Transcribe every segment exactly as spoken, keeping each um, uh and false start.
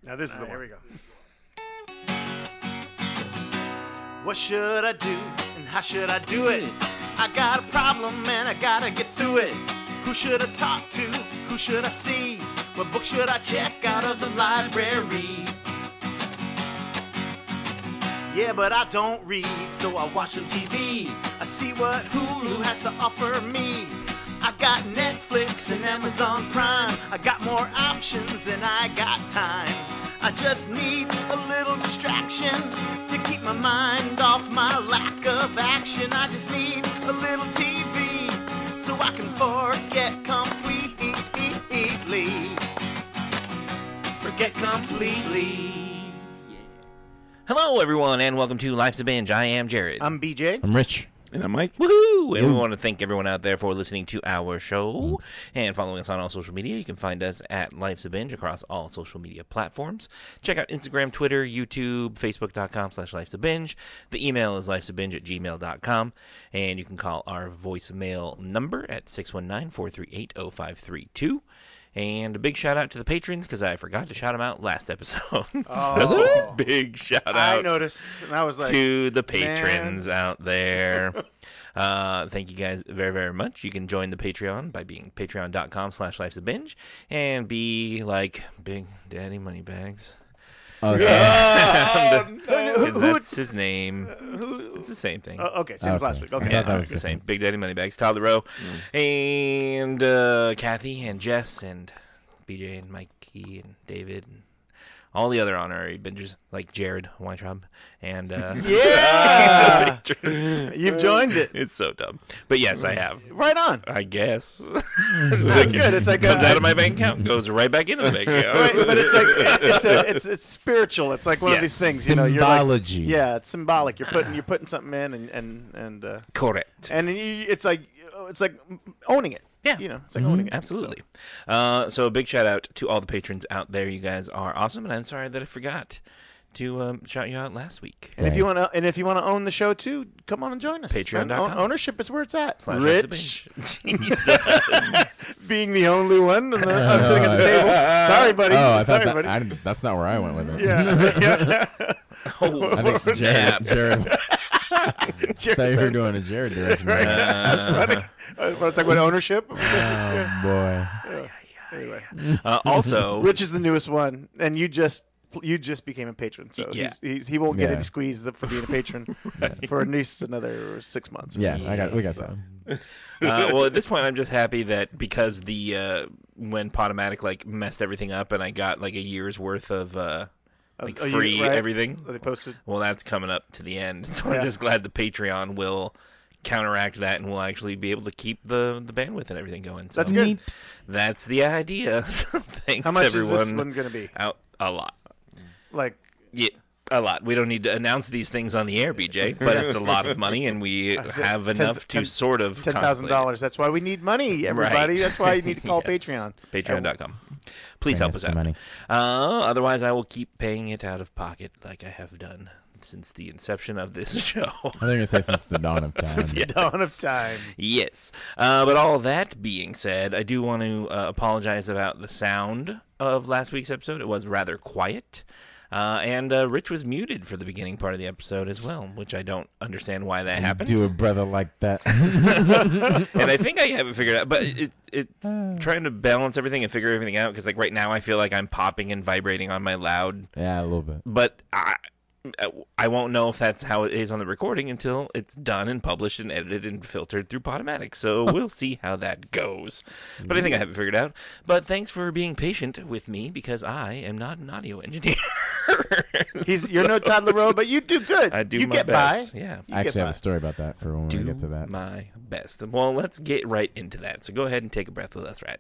Now this is the All one. right, here we go. What should I do and how should I do it? I got a problem and I gotta get through it. Who should I talk to? Who should I see? What book should I check out of the library? Yeah, but I don't read, so I watch some T V. I see what Hulu has to offer me. I got Netflix and Amazon Prime. I got more options than I got time. I just need a little distraction to keep my mind off my lack of action. I just need a little T V so I can forget completely. Forget completely. Hello, everyone, and welcome to Life's a Binge. I am Jared. I'm B J. I'm Rich. And I'm Mike. Woohoo! And we want to thank everyone out there for listening to our show and following us on all social media. You can find us at Life's a Binge across all social media platforms. Check out Instagram, Twitter, YouTube, Facebook.com slash Life's a Binge. The email is lifesabinge at gmail dot com. And you can call our voicemail number at six one nine, four three eight, zero five three two. And a big shout out to the patrons because I forgot to shout them out last episode. Oh. So big shout out I noticed, and I was like, to the patrons out there. Uh, thank you guys very, very much. You can join the Patreon by being patreon.com slash life's a binge and be like Big Daddy Moneybags. Oh, Yeah. Who- who- That's his name. It's the same thing. Oh, okay, same as Okay. last week. I Okay. thought Yeah, that it's was the different. same. Big Daddy Moneybags, Tyler Rowe, and uh, Kathy, and Jess, and B J, and Mikey, and David, and all the other honorary bingers like Jared Weintraub, and uh, Yeah! patrons. You've joined it. It's so dumb, but yes, I have. Right on. I guess That's good. It's like comes a, out of my bank account, goes right back into the bank account. Right, but it's like it's a, it's it's spiritual. It's like one of these Yes. things, you know. You're like, Symbology. yeah, it's symbolic. You're putting you're putting something in, and and and uh, Correct. and you, it's like it's like owning it. Yeah. you know, it's like owning it. Absolutely. Uh, so a big shout out to all the patrons out there. You guys are awesome, and I'm sorry that I forgot to um, shout you out last week. And if you want to, and if you want to own the show too, come on and join us. Patreon dot com. Own- Ownership is where it's at. Slash Rich, Jesus. being the only one, and the, I'm sitting at the table. Sorry, buddy. Oh, I Sorry, thought buddy. that, I, didn't- that's not where I went with it. yeah, yeah. Oh, I think jab. Jared, Jared I thought you were doing a Jared direction. Right. Uh, Funny. I want to talk about ownership. Oh, boy. Anyway, uh, also, Rich is the newest one, and you just you just became a patron, so Yeah. he's, he's, he won't get Yeah. any squeeze for being a patron for at least another six months. Or Yeah, so. I got. We got So- that. uh, well, at this point, I'm just happy that because the uh, when Podomatic like messed everything up, and I got like a year's worth of uh, like Oh, you- free right. everything. They posted. Well, that's coming up to the end, so Yeah. I'm just glad the Patreon will counteract that, and we'll actually be able to keep the the bandwidth and everything going. So That's good. That's the idea. So thanks, How much everyone. is this one going to be? Out a lot. Like, Yeah, a lot. We don't need to announce these things on the air, B J, but it's a lot of money, and we I said have ten- enough to ten- sort of ten thousand dollars. That's why we need money, everybody. Right. That's why you need to call Yes. Patreon. Patreon dot com. Please Bring help us some out. money. Uh, otherwise, I will keep paying it out of pocket like I have done since the inception of this show. I think I say since the dawn of time. Yes. Dawn of time. Yes. Uh, but all that being said, I do want to uh, apologize about the sound of last week's episode. It was rather quiet. Uh, and uh, Rich was muted for the beginning part of the episode as well, which I don't understand why that happened. Do a brother like that. And I think I have it figured out, but it, it's trying to balance everything and figure everything out, because like right now I feel like I'm popping and vibrating on my loud, Yeah, a little bit. but I, I won't know if that's how it is on the recording until it's done and published and edited and filtered through Podomatic. So we'll see how that goes. But I think I have it figured out. But thanks for being patient with me, because I am not an audio engineer. He's you're no Todd LaRoe, but you do good. I do you my get best. by. Yeah. You I actually get have by. a story about that for when Do we get to that. my best. Well, let's get right into that. So go ahead and take a breath with us right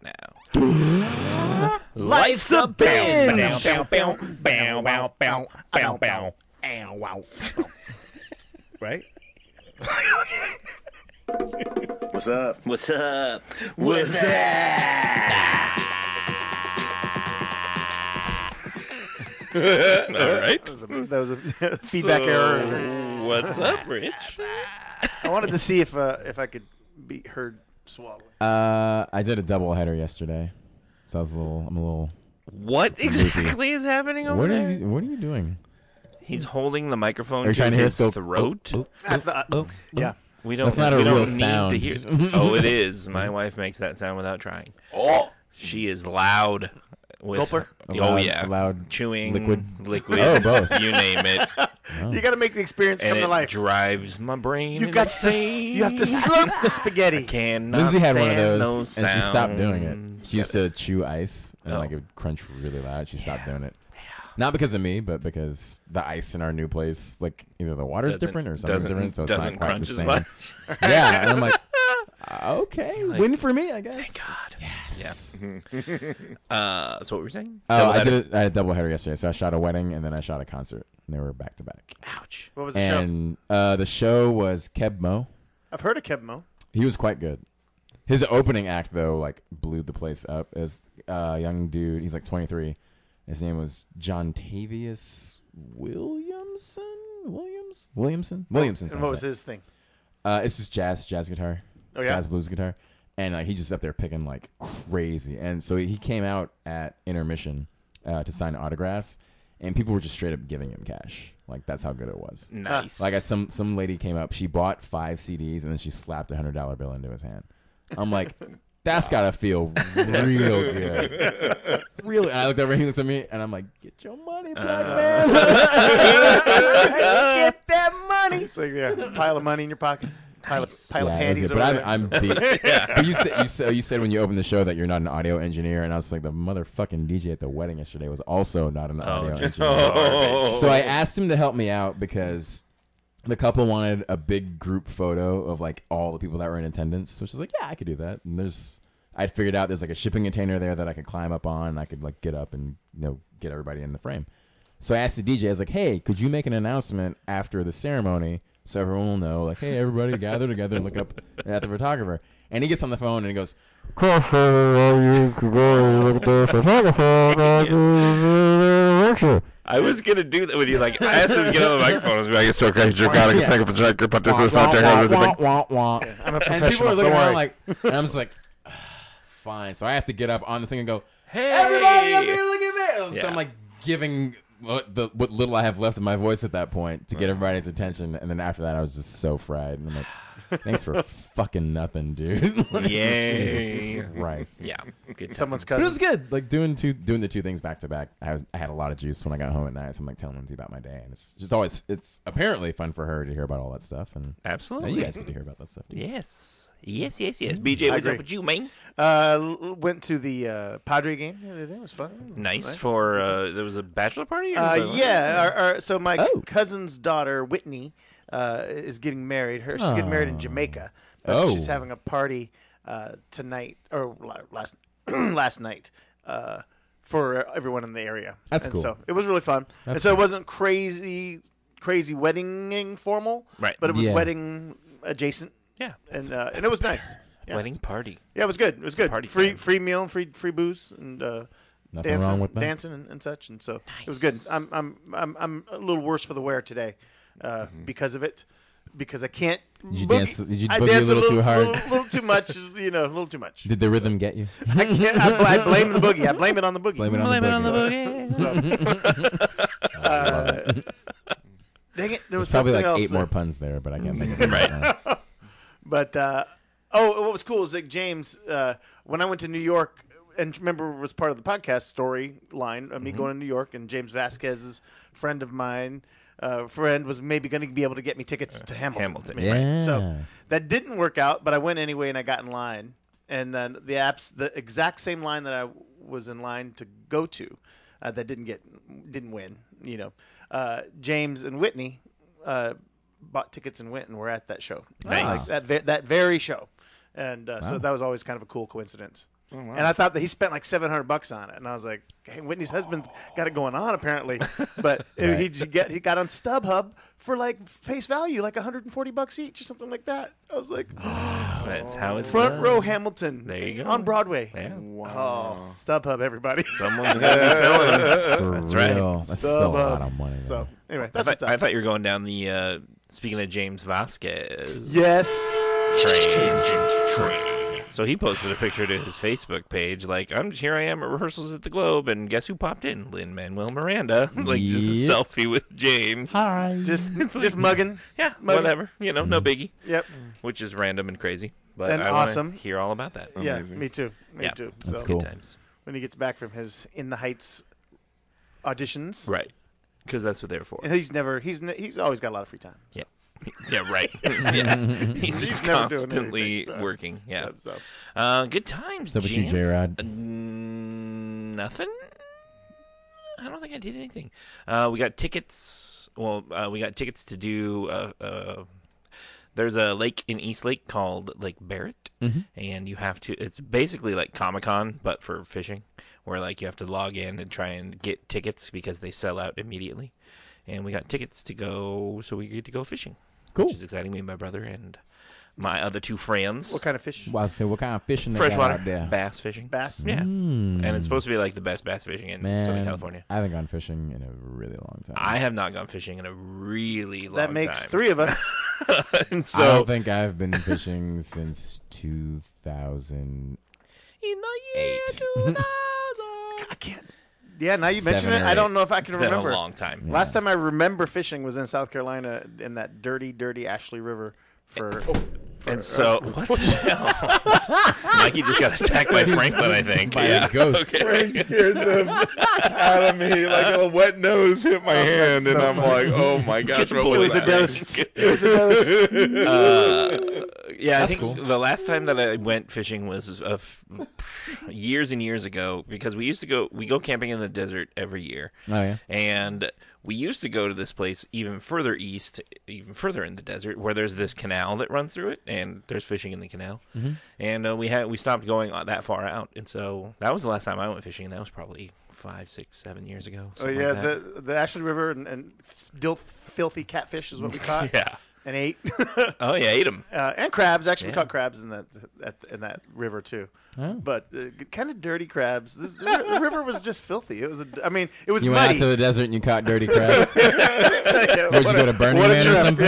now. Life's a binge. Right? What's up? What's up? What's up? All right. That was a, that was a feedback So, error. What's up, Rich? I wanted to see if uh, if I could be heard swallowing. Uh, I did a double header yesterday, so I was a little. I'm a little What exactly is happening over What there? is? He, what are you doing? He's holding the microphone Are you to trying to hear his us go, throat. oh, I thought, oh, yeah. We don't. That's not a we real don't need sound. to hear. Oh, it is. My wife makes that sound without trying. Oh, she is loud. With, Gulper? Oh Loud- yeah, loud chewing liquid? liquid. Oh, both. You name it, You got to make the experience and come to it life. drives my brain. You got to. s- insane. You have to slurp the spaghetti. Cannot Lindsay had one of stand those, and she stopped doing it. She used to chew ice, and Oh. like it would crunch really loud. She stopped doing it. Not because of me, but because the ice in our new place, like either the water's Doesn't- different or something's doesn't- different, so it's doesn't not quite crunch the as same. much. Yeah, and I'm like, okay, Like, win for me, I guess. Thank God. Yes. Yeah. uh, so what were you saying? Oh, I Doubleheader. did it. I had a double header yesterday, so I shot a wedding and then I shot a concert, and they were back to back. Ouch. What was the show? And uh, the show was Keb Mo. I've heard of Keb Mo. He was quite good. His opening act, though, like blew the place up. As a young dude, he's like twenty-three. His name was John Tavius Williamson. Williams. Williamson. Williamson. And what was sounds his thing? right. Uh, it's just jazz, jazz guitar. Oh, yeah? Jazz blues guitar, and like he just up there picking like crazy. And so he came out at intermission uh, to sign autographs, and people were just straight up giving him cash. Like that's how good it was. Nice. Like I, some some lady came up, she bought five C Ds and then she slapped a hundred dollar bill into his hand. I'm like, that's gotta feel real good, really. And I looked over, and he looks at me, and I'm like, get your money, black Uh. man, get that money. It's like yeah, pile of money in your pocket, pile of pile of Yeah, it was panties good. over But I'm, there. I'm beat. But you said you said you said when you opened the show that you're not an audio engineer, and I was like, the motherfucking D J at the wedding yesterday was also not an audio Oh, engineer. oh. So I asked him to help me out because the couple wanted a big group photo of like all the people that were in attendance, which is like, yeah, I could do that. And there's, I'd figured out there's like a shipping container there that I could climb up on. And I could like get up and you know get everybody in the frame. So I asked the D J, I was like, hey, could you make an announcement after the ceremony so everyone will know, like, hey, everybody gather together and look up at the photographer. And he gets on the phone and he goes, I was gonna do that when you like. I asked him to get on the microphone. I was like, "It's okay, you gotta Yeah. take a picture, put this wah, out there." wah, everything. wah, wah, wah. I'm a And people professional. are looking Don't around worry. like, and I'm just like, fine. So I have to get up on the thing and go, Hey, everybody up here, look at me. Yeah. So I'm like giving what, the, what little I have left of my voice at that point to get everybody's attention. And then after that, I was just so fried. And I'm like, thanks for fucking nothing, dude. Like, Yay. Jesus Christ. Yeah, good. Someone's But it was cousin. good. Like doing two, doing the two things back to back. I was, I had a lot of juice when I got home at night. So I'm like telling Lindsay about my day, and it's just always, it's apparently fun for her to hear about all that stuff, and now Absolutely. you guys get to hear about that stuff too. Yes. Yes, yes, yes. B J, I what's up agree. with you, man? Uh, l- went to the uh, Padre game the other day. It was fun. Nice, for uh, there was a bachelor party. Or Uh, something? yeah. Our, our, so my Oh. cousin's daughter Whitney uh, is getting married. Her she's getting married in Oh. Jamaica. But Oh. she's having a party uh, tonight or la- last last night uh, for everyone in the area. That's and cool. So it was really fun. and That's so cool. it wasn't crazy crazy wedding formal, Right. But it was Yeah. wedding adjacent, Yeah. and uh, and it was nice. Yeah. Wedding party. Yeah, it was good. It was good. Party free time. free meal, free free booze, and uh, Nothing dancing, wrong with that. dancing and, and such. And so it was good. I'm I'm I'm I'm a little worse for the wear today uh, because of it, because I can't. Did you boogie. dance- did you I boogie a dance little too hard? little, little too much. You know, a little too much. Did the rhythm get you? I can't. I, I blame the boogie. I blame it on the boogie. Blame it on Blame the it on the boogie. boogie. I love it. Dang it! There was There's probably something like else eight there. more puns there, but I can't think of it Right. right now. But uh, oh, what was cool is like James. Uh, when I went to New York, and remember it was part of the podcast storyline of me Mm-hmm. going to New York, and James Vasquez's friend of mine, uh, friend was maybe going to be able to get me tickets to Hamilton. Hamilton, Right. yeah. So that didn't work out, but I went anyway, and I got in line, and then the apps, the exact same line that I was in line to go to, uh, that didn't get, didn't win. You know, uh, James and Whitney. Uh, bought tickets and went and were at that show. Nice. Like that ve- that very show. And uh, so Wow. that was always kind of a cool coincidence. And I thought that he spent like seven hundred bucks on it, and I was like, "Hey, Whitney's husband's got it going on apparently." But Right. he j- get he got on StubHub for like face value, like one hundred forty bucks each or something like that. I was like, That's how it's "Front done. row Hamilton, There you go. on Broadway." Yeah. Oh, StubHub, everybody. Someone's gonna be selling them. For That's right. real. That's still a StubHub. lot of money. So though. anyway, I that's thought, what's up. I thought you were going down the. Uh, speaking of James Vasquez. Yes. Train. So he posted a picture to his Facebook page, like, "I'm here. I am at rehearsals at the Globe, and guess who popped in? Lin-Manuel Miranda, like just a Yep. selfie with James. Hi. Just It's just like- mugging. Yeah, Mugging. whatever. You know, no biggie. Yep. Which is random and crazy, but And I wanna awesome. hear all about that. Yeah, Amazing. me too. Me Yeah. too. That's so cool. Good times, when he gets back from his In the Heights auditions, right? Because that's what they're for. and he's never he's ne- he's always got a lot of free time. So. Yeah. Yeah, right. yeah, he's just He's never doing constantly anything, so. working. Yeah, So, uh, good times. So with you, Jans. J-Rod? Uh, nothing. I don't think I did anything. Uh, we got tickets. Well, uh, we got tickets to do. Uh, uh, there's a lake in Eastlake called Lake Barrett, Mm-hmm. and you have to. It's basically like Comic-Con, but for fishing, where like you have to log in and try and get tickets because they sell out immediately. And we got tickets to go, so we get to go fishing. Cool. Which is exciting. Me and my brother and my other two friends. what kind of fish? Well, I was saying, what kind of fishing they got Freshwater out there? bass fishing. Bass. Yeah. Mm. And it's supposed to be like the best bass fishing in Man, Southern California. I haven't gone fishing in a really long time. I have not gone fishing in a really long time. That makes three of us. and I so don't think I've been fishing since two thousand. in the year Eight. two thousand. I can't. Yeah, now you mention Seven it, or I don't know if I It's can been remember. a long time. Yeah. Last time I remember fishing was in South Carolina in that dirty, dirty Ashley River for. for And so, what the hell? Mikey just got attacked by Franklin, I think. By yeah. a ghost. Okay. Frank scared them out of me. Like a wet nose hit my hand, and so I'm like, oh my gosh, what it was was a that? dose. It was a dose. Uh, yeah, I That's think cool. the last time that I went fishing was uh, f- years and years ago because we used to go we go camping in the desert every year. Oh yeah. And we used to go to this place even further east, even further in the desert, where there's this canal that runs through it, and there's fishing in the canal. Mm-hmm. And uh, we had we stopped going that far out, and so that was the last time I went fishing, and that was probably five, six, seven years ago. Oh something yeah, like that. the the Ashley River and, and still filthy catfish is what we caught yeah. and ate, Oh yeah, ate them. uh, and crabs. Actually, we Yeah. caught crabs in that at, in that river too. Oh. But uh, kind of dirty crabs. This, the, ri- the river was just filthy. It was. A, I mean, it was You went muddy. out to the desert and you caught dirty crabs. Yeah, Where'd you what go a- to Burning what a Man or trip, something?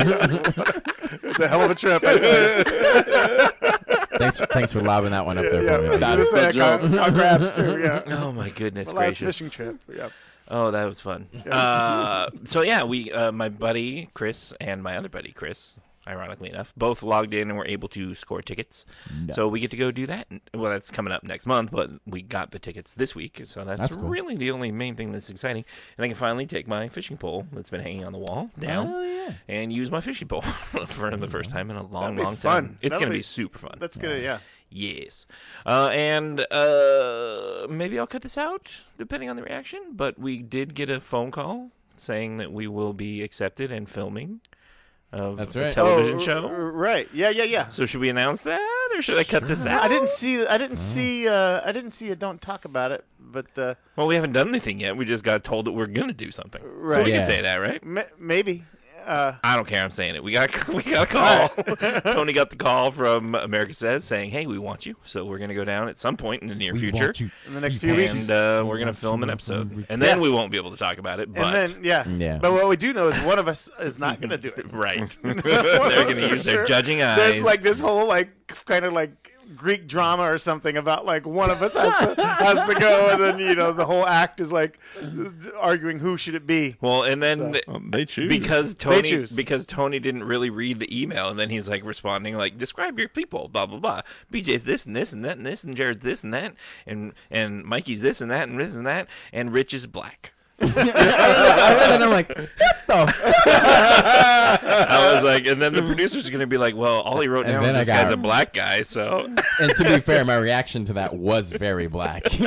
Yeah. It was a hell of a trip. I tell you. thanks, thanks for lobbing that one up there Yeah, for me. I was gonna say I caught, caught crabs too. Yeah. Oh my goodness My last gracious! fishing trip. Yeah. Oh, that was fun. Uh, so yeah, we, uh, my buddy Chris and my other buddy Chris, ironically enough, both logged in and were able to score tickets. So we get to go do that. Well, that's coming up next month, but we got the tickets this week, so that's, That's cool. really the only main thing that's exciting. And I can finally take my fishing pole that's been hanging on the wall down Oh yeah. and use my fishing pole for the first time in a long, That'd be long fun. time. It's That'll gonna be- be super fun. That's good. Yeah. Yes. Uh, and uh, maybe I'll cut this out, depending on the reaction. But we did get a phone call saying that we will be accepted and filming of That's a right. television Oh, show. r- Right. Yeah. Yeah. Yeah. So should we announce that, or should I cut this out? I didn't see. I didn't see. Uh, I didn't see a don't talk about it. But uh, Well, we haven't done anything yet. We just got told that we're gonna do something. So Right. we Yeah. can say that, right? ma- maybe. Uh, I don't care. I'm saying it. We got we got a call. Tony got the call from America Says saying, "Hey, we want you." So we're gonna go down at some point in the near We future. want you. in the next few weeks. And uh, we're We gonna want film you an to episode, come and then Yeah. we won't be able to talk about it. But And then yeah. Yeah. But what we do know is one of us is not going to do it. right, they're gonna use their Sure. judging eyes. There's like this whole like kind of like Greek drama or something about like one of us has to has to go, and then you know the whole act is like arguing who should it be. well, and then Um, they choose. because Tony choose. because Tony didn't really read the email, and then he's like responding like, "Describe your people, blah blah blah. B J's this and this and that and this, and Jared's this and that, and and Mikey's this and that and this and that, and Rich is black." I read it and I'm like, what the I was like, and then the producer's gonna be like, "Well, all he wrote And down then was I this got- guy's a black guy, so." And to be fair, my reaction to that was very black. So-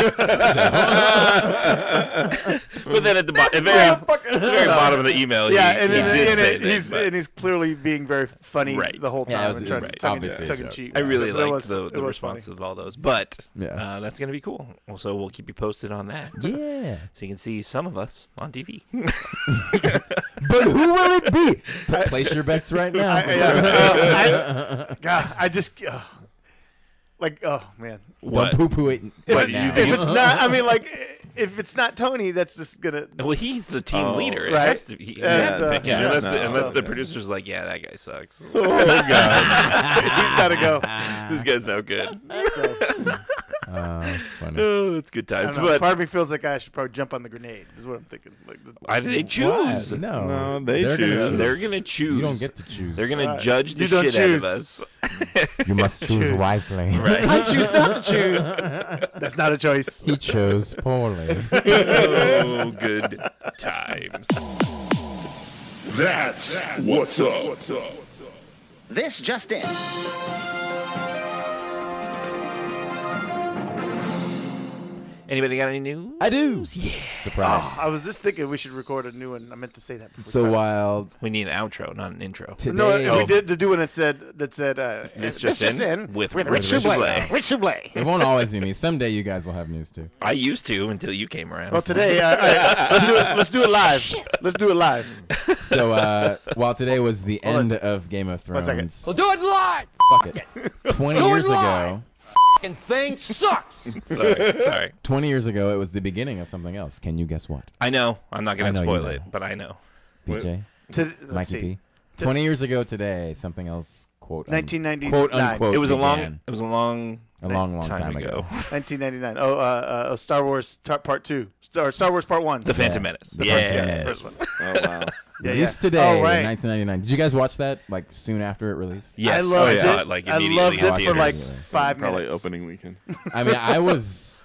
But then at the, bo- at very, very bottom of the email, Yeah, he, and, he and, did and say it- things, he's but- and he's clearly being very funny Right. the whole time. Yeah, it was- and it trying was to tongue, obviously a tongue in joke. cheek. I really So it liked was- the, it the was response funny. of all those, but Yeah. uh, that's going to be cool. Well, so we'll keep you posted on that, yeah. so you can see some of us on T V. But who will it be? Place your bets right now. I, yeah, uh, I, God, I just uh, like oh man. What? Don't poo poo it What, right you now. think If it's not, I mean, like, if it's not Tony, that's just gonna. Well, he's the team Oh, leader. It right? has to be. You And, have to uh, pick him. yeah, unless no, the, unless the no. producer's like, yeah, that guy sucks. Oh god. He's gotta go. This guy's no good. So, Uh, funny. Oh, that's good I times. don't know. But Part of me feels like I should probably jump on the grenade. Is what I'm thinking. Like, why do they choose? What? No, No, they They're gonna choose. choose. They're gonna choose. You don't get to choose. They're gonna Right. judge the You don't shit out choose. of us. You must choose, Choose. wisely. Right. I choose not to choose. That's not a choice. He chose poorly. Oh, good times. That's what's up. This just in. Anybody got any news? I do. Yeah. Surprise. I was just thinking we should record a new one. I meant to say that. before so time. wild. We need an outro, not an intro. Today, No, we Oh. did to do one that said that said uh, This this just in in with with Rich Rich Sublé. Sublé. Rich Sublé. it won't always be me. Someday you guys will have news too. I used to until you came around. Well, today, uh, all right, let's do it. Let's do it live. Let's do it live. So uh, while today was the Hold end of Game of One Thrones, second. We'll do it live. fuck it. Twenty Do it years live. ago, Fucking thing sucks. sorry, sorry. twenty years ago, it was the beginning of something else. Can you guess what? I know. I'm not I gonna know you spoil know. it, but I know. B J, To, let's Mikey see. P. Twenty years ago today, something else. Quote. un- nineteen ninety-nine. Quote unquote. It was a long. began. It was a long. A long, long time ago. nineteen ninety-nine. Oh, uh, uh, oh, Star Wars tar- Part Two. Star Star Wars Part One. The Phantom Yeah. Menace. The yeah. first, yeah, Yes. the first one. Oh wow. Yeah, Released yeah. today, Oh, right. nineteen ninety-nine. Did you guys watch that like soon after it released? Yes. I loved I it. saw it like I immediately. loved in it for theaters. like Yeah. five Probably minutes. opening weekend. I mean, I was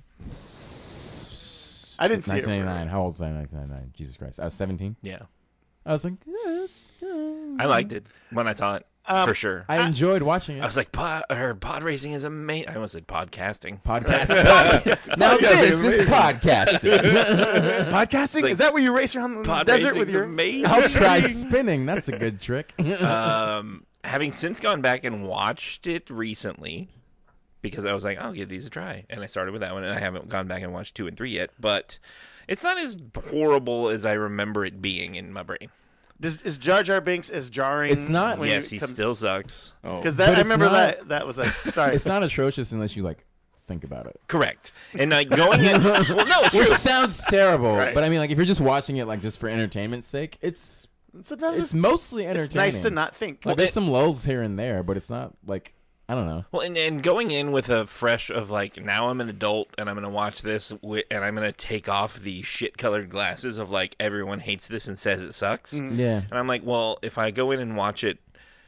I didn't see it. nineteen ninety-nine. How old was I in nineteen ninety-nine? Jesus Christ. I was seventeen. Yeah. I was like, yes. I liked it when I saw it Um, for sure. I enjoyed watching I it. was like, pod, her pod racing is amazing. I almost said podcasting. Podcast. now this is podcasting. Podcasting? like- Is that where you race around the Pod desert racing's with your? amazing. I'll try spinning. That's a good trick. um, having since gone back and watched it recently, because I was like, I'll give these a try, and I started with that one, and I haven't gone back and watched two and three yet, but it's not as horrible as I remember it being in my brain. Does, is Jar Jar Binks as jarring? It's not- when Yes, it he comes- still sucks. Oh. Because But that I it's remember not- that that was like sorry. It's not atrocious unless you like think about it. Correct. And like going in, well, no, it's Which true. sounds terrible, Right. but I mean, like if you're just watching it like just for entertainment's sake, it's Sometimes it's it's, mostly entertaining. it's nice to not think. Like, there's some lulls here and there, but it's not like I don't know. Well, and, and going in with a fresh of like, now I'm an adult and I'm going to watch this wi- and I'm going to take off the shit colored glasses of like, everyone hates this and says it sucks. Yeah. And I'm like, well, if I go in and watch it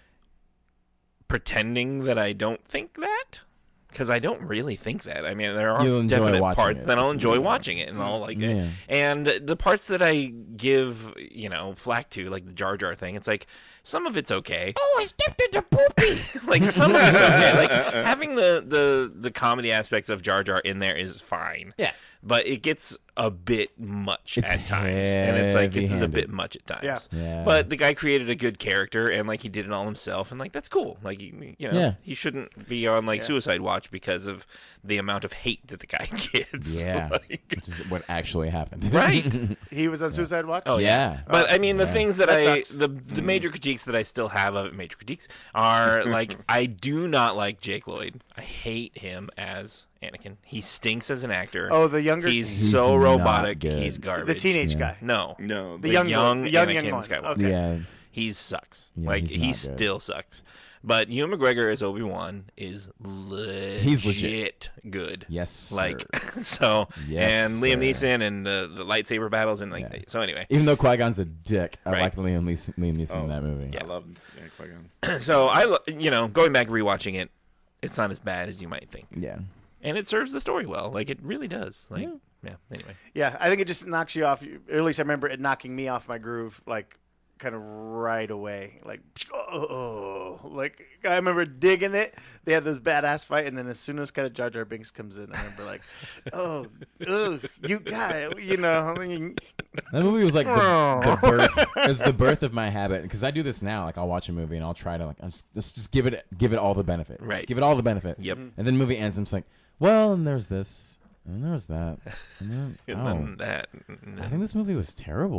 pretending that I don't think that, because I don't really think that. I mean, there are You'll enjoy definite watching parts it. that I'll enjoy watching it and I'll like it. Yeah. And the parts that I give, you know, flack to, like the Jar Jar thing, it's like, some of it's okay. Oh, I stepped into poopy. Like some of it's okay. Like having the, the, the comedy aspects of Jar Jar in there is fine. Yeah. But it gets a bit much It's at times. And it's like, this is a heavy-handed. bit much at times. Yeah. Yeah. But the guy created a good character, and like he did it all himself, and like that's cool. Like you, you know, Yeah. he shouldn't be on like Suicide Watch because of the amount of hate that the guy gets. yeah, Like, which is what actually happened. right. He was on Suicide Watch. Oh yeah. But I mean, the Yeah. things that, That I, sucks. the the major critiques that I still have of it, major critiques are like, I do not like Jake Lloyd. I hate him as Anakin. He stinks as an actor. Oh, the younger, he's, He's so not robotic. good. He's garbage. the teenage Yeah. guy. No, No. The the young, young, the young, Anakin young one. Skywalker. Okay. Yeah. He sucks. Yeah, like he's he not good. still sucks. But Ewan McGregor as Obi-Wan is legit, He's legit. good. Yes. Sir. Like so, Yes, and Liam sir. Neeson and the the lightsaber battles and like Yeah. so. Anyway, even though Qui Gon's a dick, I Right. like Liam Neeson, Liam Neeson in that movie. Yeah. I love yeah, Qui-Gon. so I lo- you know going back rewatching it, it's not as bad as you might think, Yeah. and it serves the story well. Like it really does. Like yeah. Anyway, Yeah, I think it just knocks you off. Or at least I remember it knocking me off my groove, like kind of right away. Like, oh, like I remember digging it. They had this badass fight, and then as soon as kind of Jar Jar Binks comes in, I remember like, oh, ugh, you got, you know, I mean, That movie was like the, the birth. It was the birth of my habit because I do this now. Like I'll watch a movie and I'll try to like I'm just just, just give it give it all the benefit. Just Right. give it all the benefit. Yep. And then the movie ends. And I'm just like, well, and there's this, and there's that, and then, and oh, then that. I think this movie was terrible.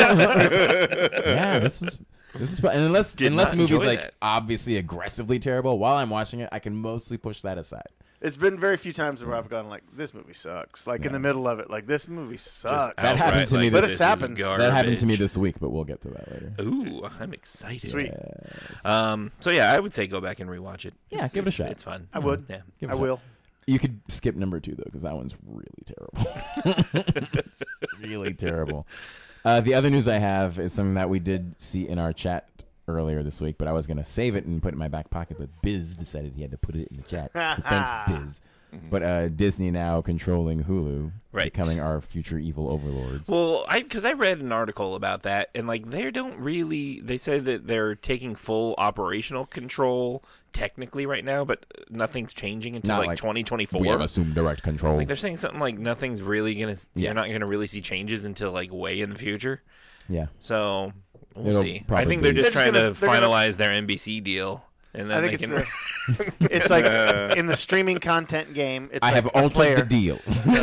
yeah, this was. This is, and unless Did unless not the movie's enjoy like that. obviously aggressively terrible, while I'm watching it, I can mostly push that aside. It's been very few times where I've gone like, this movie sucks. Like, in Yeah. the middle of it, like, this movie sucks. That happened Outright, to me like, But this it's is happened. That happened to me garbage. this week, but we'll get to that later. Ooh, I'm excited. Sweet. Yes. Um. So yeah, I would say go back and rewatch it. Yeah, It's- give it a it's- shot. It's fun. I would. Yeah. Give it I a shot. will. You could skip number two though, because that one's really terrible. It's really terrible. Uh, the other news I have is something that we did see in our chat earlier this week, but I was going to save it and put it in my back pocket, but Biz decided he had to put it in the chat. So thanks, Biz. But uh, Disney now controlling Hulu, Right. becoming our future evil overlords. Well, I because I read an article about that, and like they don't really. They say that they're taking full operational control technically right now, but nothing's changing until Not like, like twenty twenty-four. we have assumed direct control. Like they're saying something like nothing's really gonna. Yeah. You're not gonna really see changes until like way in the future. yeah. So we'll It'll see. I probably think they're be- just They're trying just to gonna- they're gonna- finalize their N B C deal, and then I they think it's can. a, it's like in the streaming content game. It's I like have a altered player. the deal.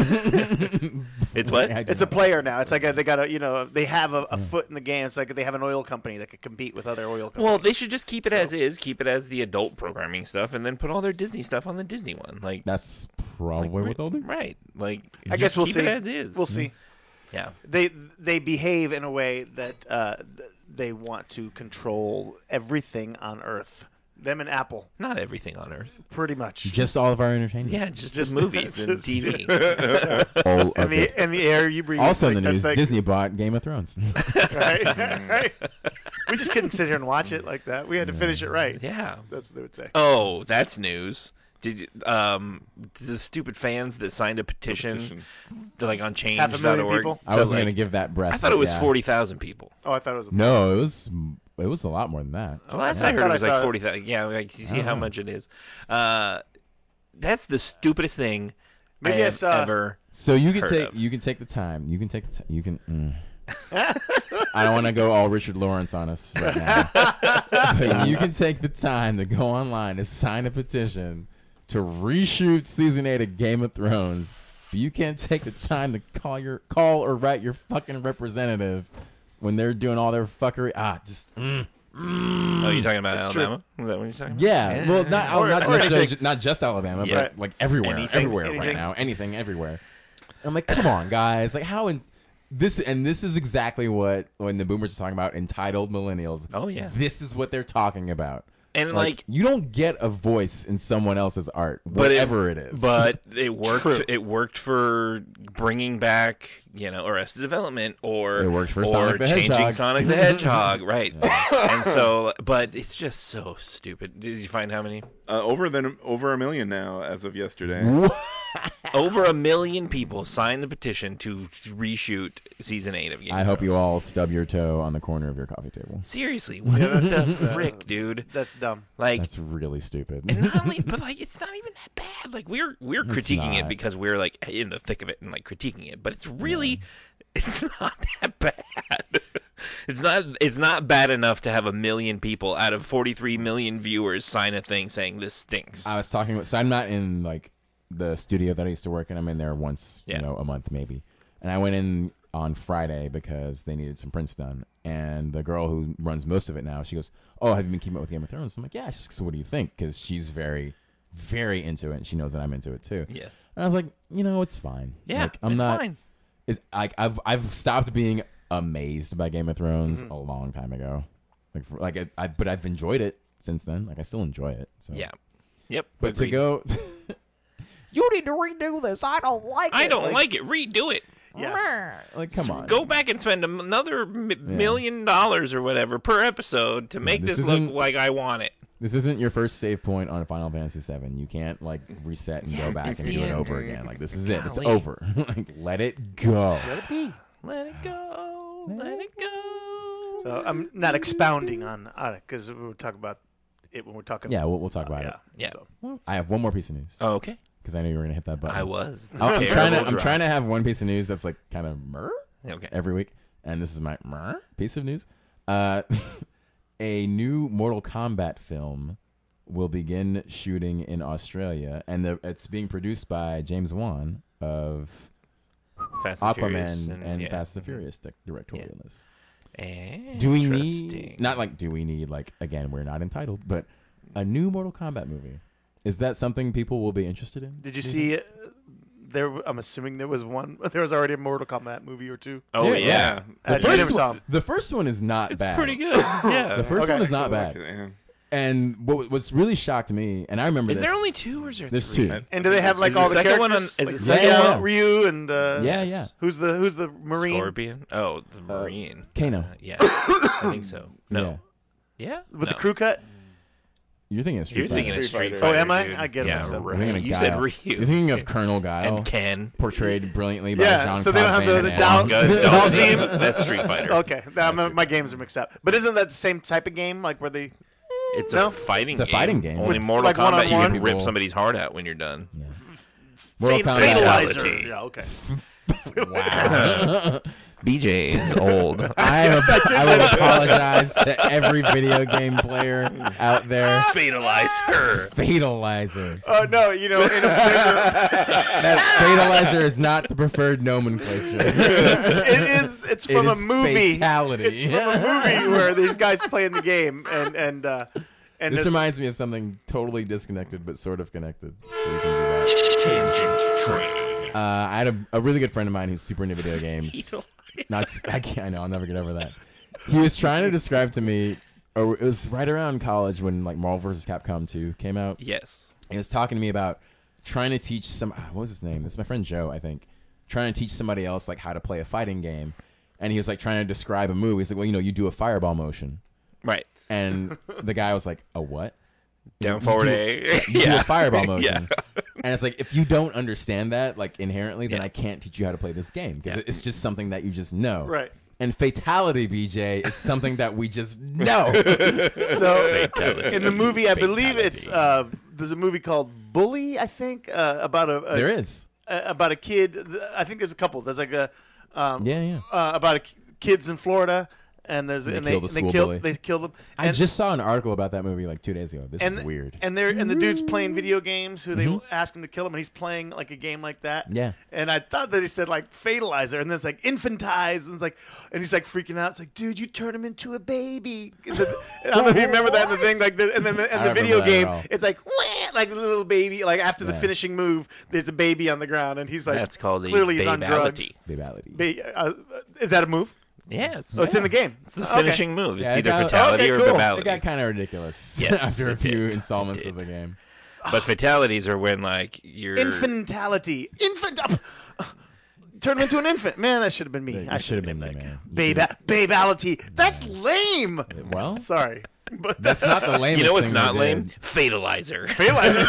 It's what? I do It's a not- player now. It's like a, they got a you know they have a, a foot in the game. It's like they have an oil company that could compete with other oil companies. Well, they should just keep it as is, keep it as the adult programming stuff, and then put all their Disney stuff on the Disney one. Like That's probably like, what they'll do. Right. Like I just guess we'll keep see. it as is. We'll see. Yeah. They they behave in a way that uh, th- they want to control everything on Earth. Them and Apple, Not everything on Earth. pretty much. Just all of our entertainment. Yeah, just, Just- the movies and just- T V. All and of the it. and the air you breathe. Also in like, the news, that's like, Disney bought Game of Thrones. Right? Right? We just couldn't sit here and watch it like that. We had to finish it right. Yeah. That's what they would say. Oh, that's news. Did you, um the stupid fans that signed a petition, petition. to, like on change Half a dot million org? people? I wasn't like, going to give that breath. I thought but it was yeah. forty thousand people. Oh, I thought it was. A No, it was it was a lot more than that. The last I I heard thought it was I like saw it. forty thousand. Yeah, like you see Oh. how much it is. Uh, that's the stupidest thing Maybe I I have saw- ever. So you can Heard take of. you can take the time. You can take the time. You can. Mm. I don't want to go all Richard Lawrence on us right now, but you can take the time to go online and sign a petition to reshoot season eight of Game of Thrones. But you can't take the time to call your call or write your fucking representative when they're doing all their fuckery. Ah, just. Mm. Oh, you're talking about That's true. Alabama? Is that what you're talking about? Yeah, well, not, oh, Or- not or necessarily, anything. ju- not just Alabama, Yeah. but like everywhere, Anything. everywhere Anything. right now, anything, everywhere. I'm like, come on, guys, like how in this, and this is exactly what when the boomers are talking about entitled millennials. Oh, yeah. this is what they're talking about. And Like, like, you don't get a voice in someone else's art, but whatever it, is. But it worked. True. It worked for bringing back, you know, Arrested Development, or It worked for or Sonic the changing Hedgehog. Sonic the Hedgehog, right? And so, but it's just so stupid. Did you find how many? Uh, over than over a million now as of yesterday. Over a million people signed the petition to reshoot season eight of Game I of hope you Thrones. all stub your toe on the corner of your coffee table. Seriously, what Yeah, the that's- uh, frick, dude? That's dumb. Like, That's really stupid. and not only, but like, it's not even that bad. Like, we're we're critiquing it not. because we're like in the thick of it and like critiquing it, but it's really, it's not that bad. It's not. It's not bad enough to have a million people out of forty-three million viewers sign a thing saying this stinks. I was talking with, so I'm not in like the studio that I used to work in. I'm in there once, Yeah. you know, a month maybe. And I went in on Friday because they needed some prints done. And the girl who runs most of it now, she goes, "Oh, have you been keeping up with Game of Thrones?" I'm like, "Yeah." She's like, "So what do you think?" Because she's very, very into it, and she knows that I'm into it too. yes. And I was like, you know, it's fine. Yeah, like, I'm it's not. fine. It's like I've I've stopped being amazed by Game of Thrones Mm-hmm. a long time ago. Like, for, like I, I, but I've enjoyed it since then. Like I still enjoy it. So. Yeah. Yep. But agreed. to go. You need to redo this. I don't like I it. don't like it. Redo it. Yeah. Like, come on. Go back and spend another m- million dollars or whatever per episode to make this this, look isn't- like I want it. This isn't your first save point on Final Fantasy seven. You can't like reset and go back it's and the do it end. over again. Like this is it. It's Golly. over. Like let it go. Let it be. Let it go. Let it go. So I'm not expounding on on it because we were talking about it when we're talking. Yeah, we'll, we'll talk uh, about yeah. it. Yeah. So, I have one more piece of news Oh, okay. because I know you were gonna hit that button. I was. I'm, I'm Terrible trying to. I'm drop. trying to have one piece of news that's like kind of mer Okay. every week, and this is my mer piece of news. Uh, a new Mortal Kombat film will begin shooting in Australia, and the, it's being produced by James Wan of Fast and Aquaman Furious and, and, yeah. Fast and Furious di- directorialness. Do we need Interesting. not like do we need like again we're not entitled, but a new Mortal Kombat movie Is that something people will be interested in? Did you see? Uh, there, I'm assuming there was one. There was already a Mortal Kombat movie or two. Oh Yeah, yeah, yeah. Uh, The you never first, saw one, 'em. the first one is not it's bad. pretty good. Yeah. The first Okay. one is not Like bad. it, yeah. And what what's really shocked me, and I remember Is this. there only two or is there There's three? two. And do they have like Is all the the second one on- characters? is like, the second yeah, one- Ryu and uh, Yeah, yeah. Who's the Who's the Marine? Scorpion. Oh, the Marine. Kano. Uh, yeah, I think so. No. Yeah. Yeah. with no. the crew cut. You're thinking of Street You're thinking Fighter. of Street Street Fighter. Fighter. Oh, am I? dude. I get 'em yeah, mixed up. right. You're thinking of You Guile. said Ryu. You're thinking of Colonel Guile, and Ken. portrayed brilliantly by Yeah, Jean-Claude so they don't have the- Van the Damme. down- Gun, Dalsim. Dalsim. That's Street Fighter. Okay, now my, my games are mixed up. But isn't that the same type of game? Like where they? It's No? a fighting It's a game. fighting game. Only With, Mortal like, Kombat, you one-on-one? can rip People- somebody's heart out when you're done. Mortal Fat- Kombat. Fatalizer. Yeah. Okay. Wow. B J is old. I, am a, I will apologize to every video game player out there. Fatalize her. Fatalizer. Oh no, you know, in a bigger, That Fatalizer is not the preferred nomenclature. it is. It's It from a is movie. fatality. It's from a movie where these guys play in the game, and and uh, and This this- reminds me of something totally disconnected but sort of connected. So we can do that. Tangent train. Uh, I had a, a really good friend of mine who's super into video games. Not, just- I can't. I know. I'll never get over that. He was trying to describe to me, or it was right around college when like Marvel versus. Capcom two came out. Yes. He was talking to me about trying to teach some. What was his name? This is my friend Joe, I think. Trying to teach somebody else like how to play a fighting game, and he was like trying to describe a move. He's like, well, you know, you do a fireball motion, Right. and the guy was like, a what? Down forward do- A. You do a fireball Yeah. motion. And it's like, if you don't understand that, like, inherently, then Yeah. I can't teach you how to play this game. Because Yeah. it's just something that you just know. Right. And fatality, B J, is something that we just know. So Fatality. in the movie, I believe Fatality. it's uh, there's a movie called Bully. I think uh, about a, a There is. uh, about a kid. I think there's a couple. There's like a um, Yeah, yeah. uh, about a, kids in Florida, and there's They and kill they, the they school kill bully. they killed them. I And- just saw an article about that movie like two days ago. This and is weird. And they're and the dude's playing video games. Who they ask him to kill him, and he's playing like a game like that. Yeah. And I thought that he said like fatalizer, and then it's like infantize, and it's like, and he's like freaking out. It's like, dude, you turn him into a baby. And the- I don't know if you remember that in the thing, like, the, and then the, in I the don't video remember that game, at all. it's like, wah, like a little baby. Like after the Yeah. finishing move, there's a baby on the ground, and he's like, That's called a clearly he's on drugs. babality. Fatality. Ba- uh, is that a move? Yes. Oh, it's in the game. It's the Okay. finishing move. It's Yeah, either it got- fatality okay, or cool. babality. It got kind of ridiculous Yes, after a it few did. installments It of the game. But fatalities are when like you're Infantality. Infant. Turn him into an infant. Man, that should have been me. That I should have been been you, that man. You Babe, should've- babality. That's lame. Well, Sorry. But that's not the lamest You know what's thing not they lame? did. Fatalizer. Fatalizer.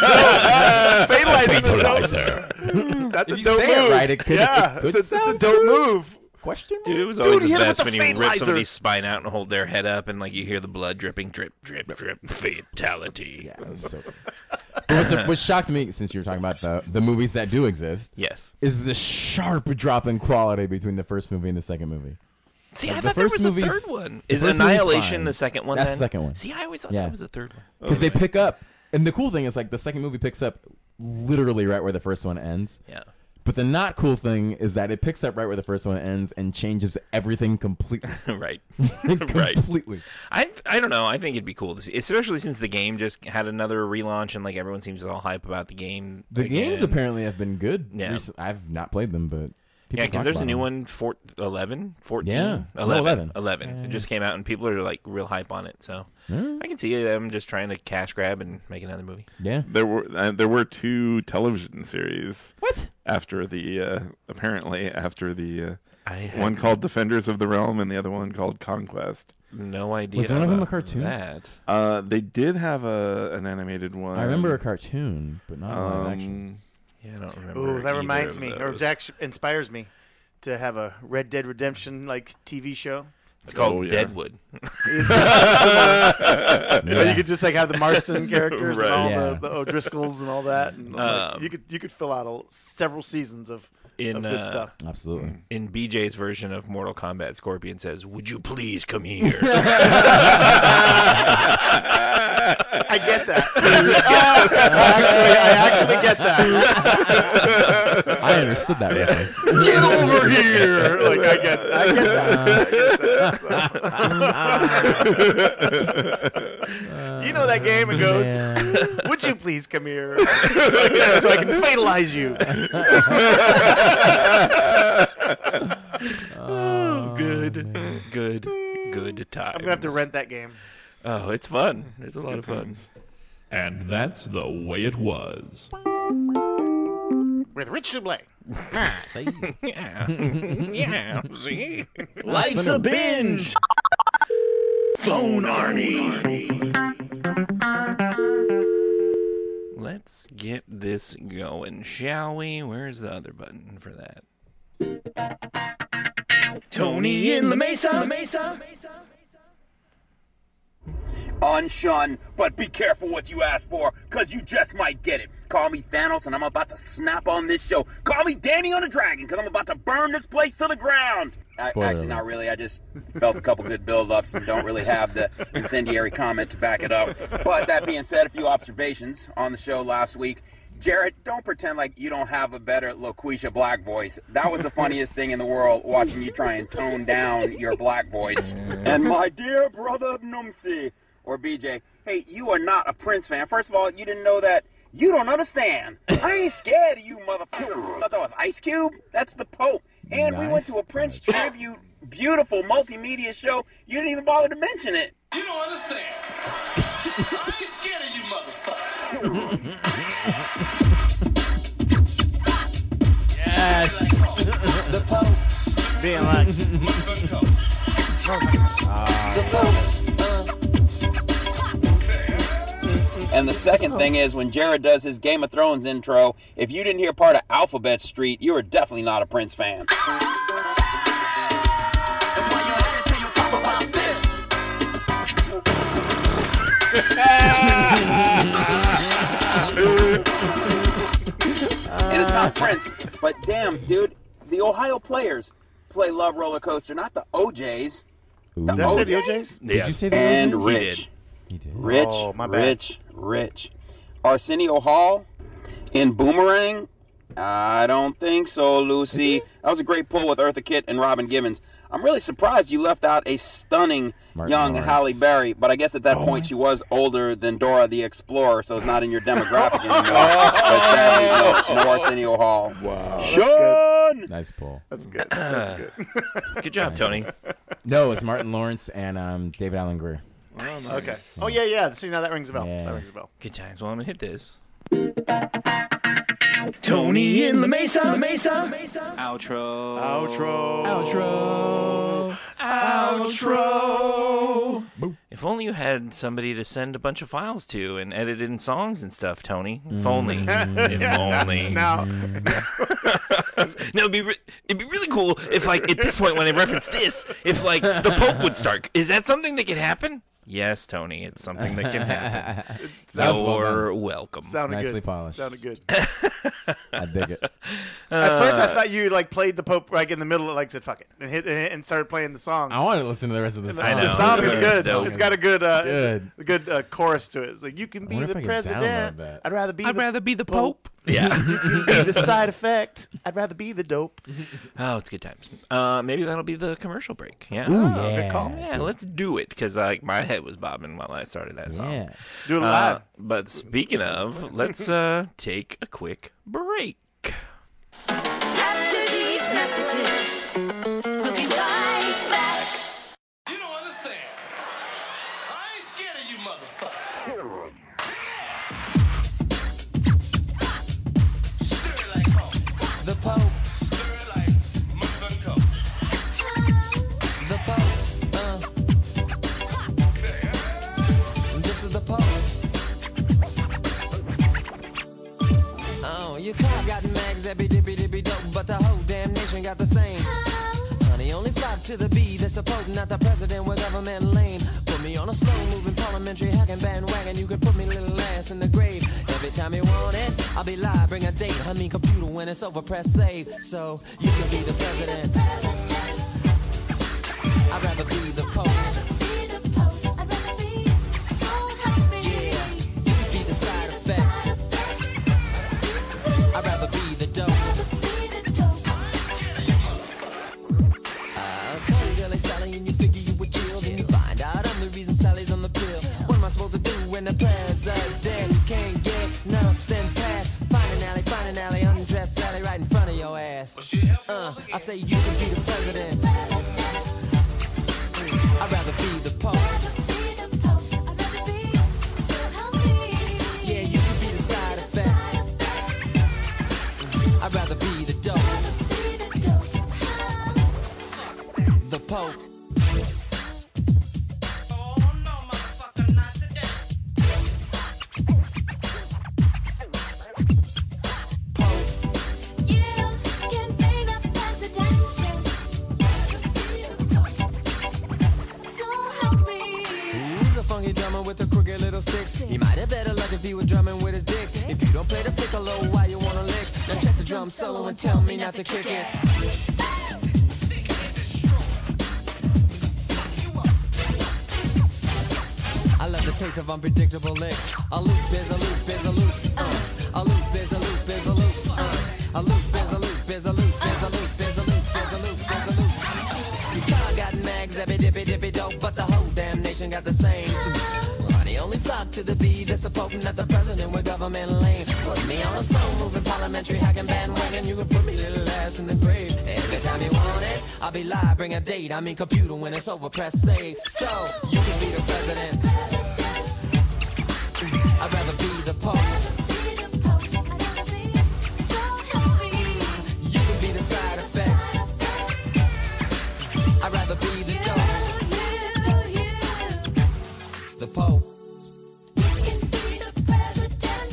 Fatalizer. That's If a you dope say it move. right, it could- yeah, it could it's, a, it's a sound dope good. move. Question mark? Dude, it was Dude, always he the hit him best with when a you rip fatalizer. somebody's spine out and hold their head up, and like you hear the blood dripping, drip, drip, drip, fatality. Yeah, it was so. What's what shocked me, since you were talking about the the movies that do exist, Yes. is the sharp drop in quality between the first movie and the second movie. See, Like, I the thought there first was a movie's- third one. the Is first movie's Annihilation fine. the second one? That's then? the second one. See, I always thought Yeah. that was the third one. Because they pick up, and the cool thing is like the second movie picks up literally right where the first one ends. Yeah. But the not cool thing is that it picks up right where the first one ends and changes everything completely. right. Right. completely. I I don't know. I think it'd be cool to see, especially since the game just had another relaunch and like everyone seems all hype about the game. The again. games apparently have been good. Yeah. recent- I've not played them, but people Yeah, because talk there's a about new them. one, four, eleven, fourteen, Yeah. No, eleven, eleven. eleven. Yeah, It yeah. just came out and people are like real hype on it. So Mm. I can see them just trying to cash grab and make another movie. Yeah. There were uh, there were two television series What? after the uh, apparently after the uh, I had one called Defenders of the Realm and the other one called Conquest. no idea. Was one of them a about cartoon? That. Uh, they did have a an animated one. I remember a cartoon, but not a live action. Um, Yeah, I don't remember. Ooh, that either reminds of me, or those. that actually inspires me to have a Red Dead Redemption like T V show. It's called Oh, yeah. Deadwood. Or you could just like have the Marston characters Right. and all Yeah. the, the O'Driscolls and all that, and like, Um, you could you could fill out a, several seasons of, In of good uh, stuff. Absolutely. in B J's version of Mortal Kombat, Scorpion says, "Would you please come here?" I get that. actually, I actually get that. I understood that reference. Get over here! Like I get, I get that. You know that game. It goes. Would you please come here, so I can, so I can fatalize you? Oh, good, Good, good times. I'm gonna have to rent that game. Oh, it's fun. It's a lot of fun. And that's the way it was. With Rich Sublé. Yeah. Yeah. See? Life's a binge. Phone Army. Let's get this going, shall we? Where's the other button for that? Tony in La Mesa. La Mesa. Unshun, but be careful what you ask for, cause you just might get it. Call me Thanos and I'm about to snap on this show. Call me Danny on the Dragon, cause I'm about to burn this place to the ground. I, actually, not really. I just felt a couple good build-ups and don't really have the incendiary comment to back it up. But that being said, a few observations on the show last week. Jared, don't pretend like you don't have a better LaQuisha Black voice. That was the funniest thing in the world, watching you try and tone down your black voice. And my dear brother Numsi, or B J, hey, you are not a Prince fan. First of all, you didn't know that. You don't understand. I ain't scared of you, motherfucker. I thought that was Ice Cube. That's the Pope. And nice. We went to a Prince tribute, beautiful multimedia show. You didn't even bother to mention it. You don't understand. I ain't scared of you, motherfucker. Yes. The Pope. Being like. The Pope. And the second thing is, when Jared does his Game of Thrones intro, if you didn't hear part of Alphabet Street, you are definitely not a Prince fan. And it's not Prince, but damn, dude, the Ohio Players play Love Roller Coaster, not the O Js. The Did I say the O Js? Did Yes. you say that? And He Rich. did. He did. Rich, Oh, my bad. Rich, Rich. Arsenio Hall in Boomerang? I don't think so, Lucy. That was a great pull with Eartha Kitt and Robin Givens. I'm really surprised you left out a stunning Martin young Lawrence. Halle Berry, but I guess at that Oh. point she was older than Dora the Explorer, so it's not in your demographic anymore. But sadly, no, no Arsenio Hall. Wow. Sean! Nice pull. That's good. That's good. Good job, Tony. No, it's Martin Lawrence and um, David Allen Greer. Okay. Oh yeah, yeah. See, now that rings a bell. Yeah. That rings a bell. Good times. Well, I'm going to hit this. Tony in La Mesa. La Mesa. Outro. Outro. Outro. Outro. If only you had somebody to send a bunch of files to and edit in songs and stuff, Tony. If only. If only. Now, No, it'd be, re- it'd be really cool if, like, at this point when I reference this, if, like, the Pope would start. Is that something that could happen? Yes, Tony, it's something that can happen. That was well You're done. welcome. sounded Nicely good. polished. Sounded good. I dig it. At first, I thought you like played the Pope like in the middle, like said "fuck it" and hit and started playing the song. I wanted to listen to the rest of the song. I know. The song is Yeah. good. Dope. It's got a good, uh, Good. a good uh, chorus to it. It's like you can be wonder the if I can president. download that. I'd rather be. I'd the rather be the Pope. Yeah. You can be the side effect. I'd rather be the dope. Oh, it's good times. Uh, maybe that'll be the commercial break. Yeah. Ooh, Oh, yeah. good call. Yeah, let's do it because like my head was bobbing while I started that song. Yeah. Do it Uh, live. but speaking of, let's uh, take a quick break. After these messages, we'll be right back. You don't understand. I ain't scared of you, motherfucker. Stir it like coffee. The Pope, Stir it like motherfucking coffee. the Pope, uh. This is the Pope. Oh, you cop got mags that be dippy dippy dope, but the whole damn nation got the same. Honey, only flock to the bee, they're supporting not the president with government lame. Put me on a slow moving parliamentary hacking bandwagon, you can put me little ass in the grave. Every time you want it, I'll be live, bring a date. I mean computer when it's over, press save. So you can be the president. I'd rather be the Pope. Yeah, president. Can't get nothing past. Find an alley, find an alley, undress Sally right in front of your ass. Uh, I say you can be the president. I'd rather be the Pope. Yeah, you can be the side effect. I'd rather be the dope. The Pope. With a crooked little sticks. He might have better luck if he was drumming with his dick. If you don't play the piccolo, why you wanna lick? Now check the drum solo and tell me not to kick it. I love the taste of unpredictable licks. A loop is a loop is a loop. Uh. A loop is a loop is a loop. Uh. A loop is a loop is a loop is a loop is a loop is a loop is a loop. Your car got mags, zippy dippy dippy dope, but the whole damn nation got the same. Honey only flock to the beat that's a potent at the president with government lane. Put me on a slow-moving parliamentary hacking bandwagon. You can put me little ass in the grave. Every time you want it, I'll be live, bring a date. I mean computer when it's over, press save. So, you can be the president. I'd rather be the Pope. You can be the side effect. I'd rather be the dope. The Pope. You can be the president.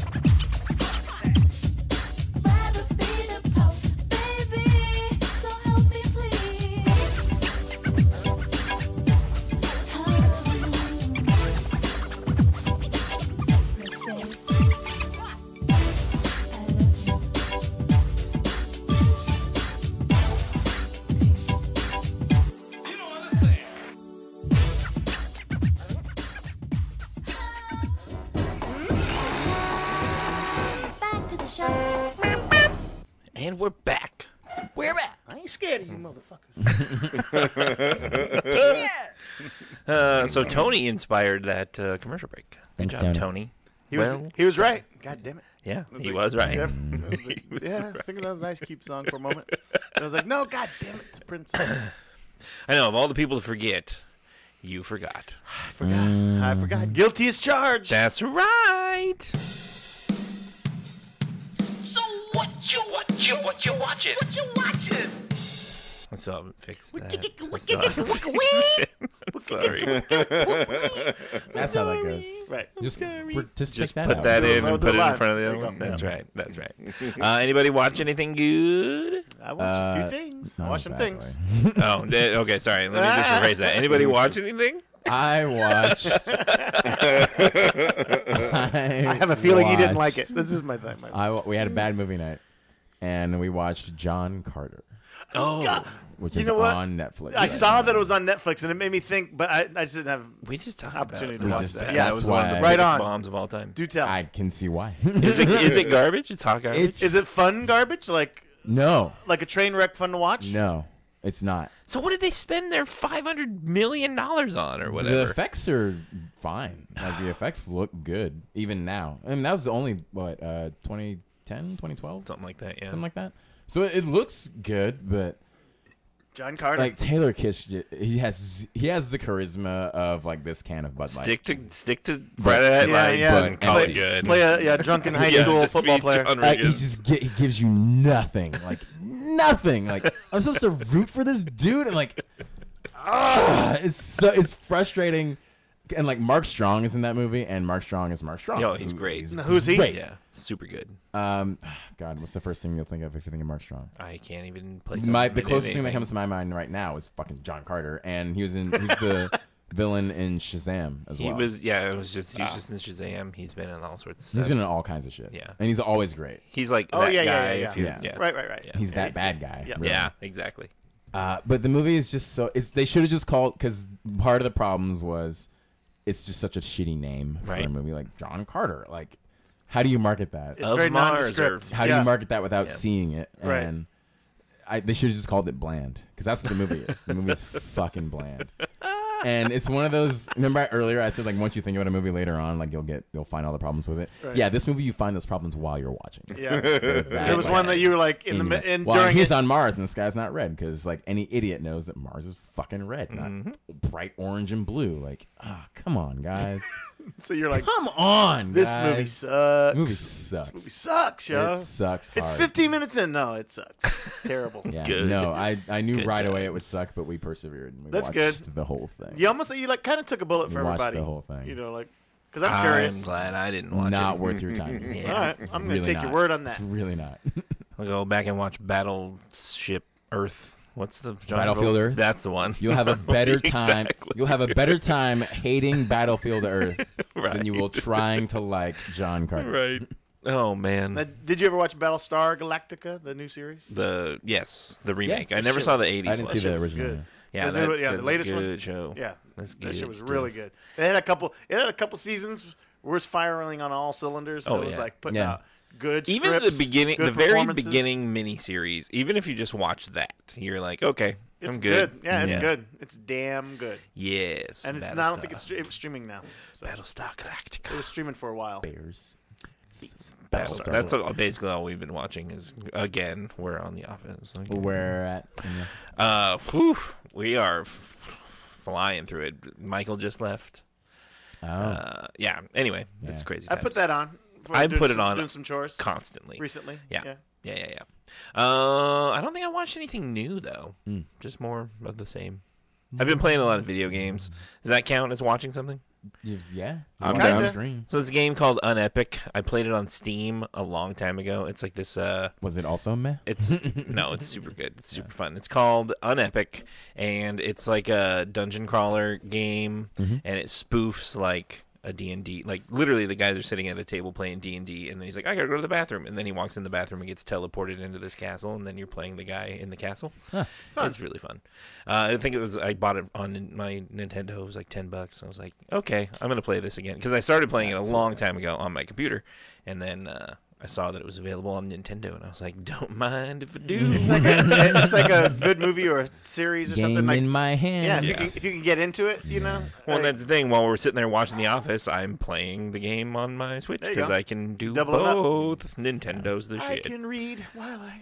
Rather be the Pope, baby. So help me please. Let's say, And we're back. We're back. I ain't scared of you motherfuckers. uh, so Tony inspired that uh, commercial break. Good Thanks, job, Tony. Tony. He was, well, he was right. God damn it. Yeah, was he like, was right. Yeah, I was, like, He was yeah, I was right. thinking that was a nice Keep song for a moment. And I was like, no, God damn it, it's Prince. I I know, of all the people to forget, you forgot. forgot. I forgot. Guilty as charged. That's right. So what you, what you, what you watching? What you watching? I still haven't fixed that. Wicked, I wicked, still haven't wicked, fixed it. Sorry. That's how that goes. Right. Just, Sorry. we're- just, Just check that put out. that Do it- in we'll and do put it it in live. front of the There other you one. go. That's Yeah. right. That's right. Uh, anybody watch anything good? I watched a few Uh, things. I not watched some exactly. things. Oh, did- okay. Sorry. Let me just rephrase that. Anybody watch anything? I watched. I, I have a feeling he didn't like watched- it. This is my thing. My I, we had a bad movie night, and we watched John Carter, Oh, which You is know what? on Netflix. I right saw now. that it was on Netflix, and it made me think, but I, I just didn't have we just talked opportunity about to it. watch just- that. Yeah, Yeah, that was that's one of the why- Right biggest on. bombs of all time. do tell. I can see why. Is it, is it garbage? It's hot garbage. It's- Is it fun garbage? Like no, like a train wreck fun to watch? no, it's not. So what did they spend their five hundred million dollars on or The whatever? effects are fine. Like the effects look good even now. I mean, that was only what uh, twenty ten, twenty twelve, Something like that, yeah. something like that. So it, it looks good, but John Carter. like Taylor Kitsch, j- he has he has the charisma of like this can of Bud Light. Stick to stick to Friday Night yeah, Lights yeah. and call play, it good. Play a yeah, drunken high Yes, school to football be player. John Like, he Riggins. just get, he gives you nothing, like nothing. Like I'm supposed to root for this dude, and like, ah, it's so it's frustrating. And like Mark Strong is in that movie, and Mark Strong is Mark Strong. Yo, he's who great. is Now, who's he? great. Yeah, super good. Um, God, what's the first thing you'll think of if you think of Mark Strong? I can't even place My the closest thing that comes to my mind right now is fucking John Carter, and he was in he's the villain in Shazam as He well. was, yeah, it was just, he was just in Shazam. He's been in all sorts of stuff. He's been in all kinds of shit. Yeah. and he's always great. He's like Oh, that yeah, yeah, guy. yeah, If you, yeah. yeah. Right, right, right. Yeah. He's that bad guy. Yeah. really. Yeah, exactly. Uh, but the movie is just so it's they should have just called because part of the problems was it's just such a shitty name for Right. a movie like John Carter. Like, how do you market that? It's Of very Mars nondescript. or- How do Yeah. you market that without Yeah. seeing it? Right. And I, they should have just called it Bland because that's what the movie is. The movie's fucking bland. And it's one of those. Remember earlier I said like once you think about a movie later on, like you'll get you'll find all the problems with it. Right. Yeah, this movie you find those problems while you're watching. Yeah, there was one that you were like in the mi- in well, during he's it. on Mars and the sky's not red because like any idiot knows that Mars is fucking red, not Mm-hmm. bright orange and blue. Like, ah, oh, come on, guys. So you're like, come on, this guys. movie sucks. Movie sucks. This movie sucks, yo. It sucks. It's hard. fifteen minutes in. No, it sucks. It's terrible. Yeah, Good. no, I I knew Good right times. away it would suck, but we persevered. And we That's watched good. The whole thing. You almost you like kind of took a bullet for We watched everybody. the whole thing. You know, like because I'm curious. I'm glad I didn't watch Not it. worth your time. Yeah. All right, I'm gonna Really take not. your word on It's that. really not. I'll go back and watch Battleship Earth. What's the genre? Battlefield Earth? That's the one. You'll have a better time. Exactly. You'll have a better time hating Battlefield Earth Right. than you will trying to like John Carter. Right. Oh man. Now, did you ever watch Battlestar Galactica, the new series? The yes, the remake. Yeah, I never shit saw was- the eighties I didn't one. see the That shit was original. good. Yeah, The that, new- yeah, the that's latest a one. good show. Yeah, That's that shit good was stuff. really good. It had a couple. It had a couple seasons where it was firing on all cylinders. So Oh, it was yeah. like putting Yeah. out good Even scripts, the beginning, good the very performances. beginning miniseries. Even if you just watch that, you're like, okay, It's I'm good. Yeah, it's Yeah. good. It's damn good. Yes, And it's Battlestar. not, I don't think it's stre- it was streaming now. So Battlestar Galactica. it was streaming for a while. Bears. Battlestar. Battlestar. That's all, basically all we've been watching. Is again, we're on the offense. Okay. Where at? Uh, whew, we are f- flying through it. Michael just left. Oh. Uh, yeah. Anyway, it's Yeah. crazy. I Times. put that on. for I doing put it some- on doing some chores constantly. recently. Yeah. yeah. Yeah, yeah, yeah. Uh, I don't think I watched anything new though. Mm. Just more of the same. I've been playing a lot of video games. Does that count as watching something? Yeah. I'm On down. the screen. So it's a game called Unepic. I played it on Steam a long time ago. It's like this. Uh, Was it also meh? It's no, it's super good. It's super fun. It's called Unepic, and it's like a dungeon crawler game, Mhm. and it spoofs like a D and D. Like literally, the guys are sitting at a table playing D and D, and then he's like, "I gotta go to the bathroom," and then he walks in the bathroom and gets teleported into this castle, and then you're playing the guy in the castle. Huh. It's really fun. Uh, I think it was I bought it on my Nintendo. It was like ten bucks. I was like, okay, I'm gonna play this again because I started playing it a long time ago on my computer, and then uh, I saw that it was available on Nintendo, and I was like, don't mind if I do. It's like a, it's like a good movie or a series or Game something. Like, in my hand. yeah, if, Yeah. You can, if you can get into it, you know. Well, like, that's the thing. While we're sitting there watching The Office, I'm playing the game on my Switch There you because go. I can do Double 'em up. both. Nintendo's the I shit. can read while I,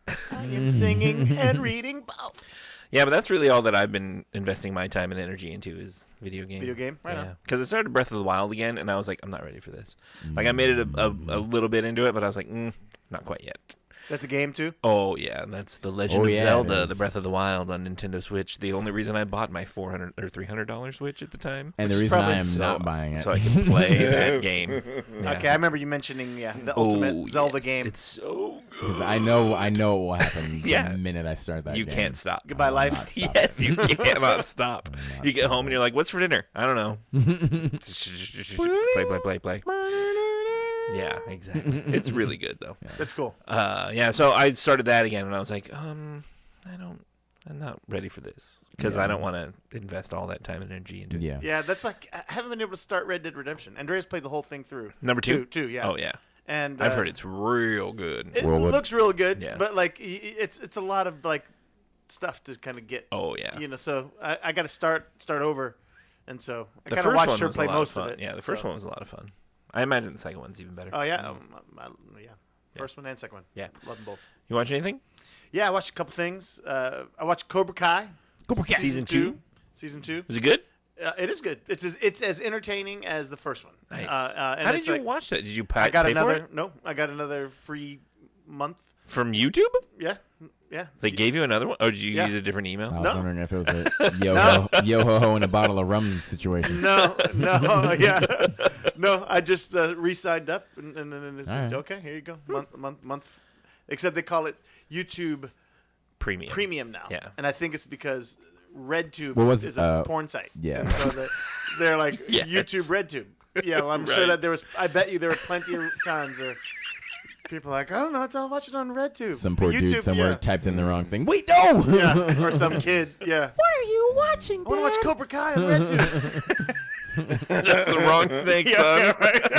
I am singing and reading both. Yeah, but that's really all that I've been investing my time and energy into is video game. Video game? Right yeah. on. Because I started Breath of the Wild again, and I was like, I'm not ready for this. Like, I made it a, a, a little bit into it, but I was like, mm, not quite yet. That's a game too. Oh yeah, that's the Legend Oh, of yeah, it Zelda: is. The Breath of the Wild on Nintendo Switch. The only reason I bought my four hundred or three hundred dollar Switch at the time, And the Which is reason probably I am so, not buying it. so I can play that game. Yeah. Okay, I remember you mentioning yeah the ultimate Oh, Zelda yes, game. It's so good. Because I know, I know what will happen Yeah. the minute I start that You game. can't stop. Goodbye, I will life. not stop Yes, it. you cannot stop. not You get stop home and you're like, "What's for dinner?" I don't know. play, play, play, play. Yeah, exactly. It's really good though. That's cool. Uh, yeah. So I started that again, and I was like, um, I don't, I'm not ready for this because Yeah. I don't want to invest all that time and energy into it. Yeah. Yeah, that's why I haven't been able to start Red Dead Redemption. Andreas played the whole thing through. Number two? two, two yeah. Oh yeah. And I've uh, heard it's real good. It Well, what- looks real good, Yeah. but like y- y- it's it's a lot of like stuff to kind of get. Oh yeah. You know, so I, I got to start start over, and so I The kind of first watched one her was play a lot most of fun. it. Yeah, the first so. one was a lot of fun. I imagine the second one's even better. Oh yeah, um, I, yeah. First one and second one. Yeah. Love them both. You watch anything? Yeah, I watched a couple things. Uh, I watched Cobra Kai. Cobra Kai. Season two? Season two. Was it good? Uh, it is good. It's as it's as entertaining as the first one. Nice. Uh, uh, and How did it's you like- watch that? Did you pay, I got pay for another. it? No, I got another free month. From YouTube? Yeah, yeah. They gave you another one? Or did you Yeah. use a different email? I was No. wondering if it was a yo ho yo ho ho and a bottle of rum situation. No, no, yeah, no. I just uh, re-signed up, and, and, and it's All right. okay. Here you go, month, month, month. Except they call it YouTube Premium. Premium now. Yeah. and I think it's because RedTube What was- is a uh, porn site. yeah. And so they, they're like Yes. YouTube RedTube. Yeah, well, I'm sure Right. that there was. I bet you there were plenty of times where people are like, I don't know, it's all watching on RedTube. Some poor YouTube, dude somewhere yeah. typed in the wrong thing. Wait, no! Yeah, or some kid. Yeah. What are you watching, I want to watch Dad? Cobra Kai on RedTube. That's the wrong thing, son.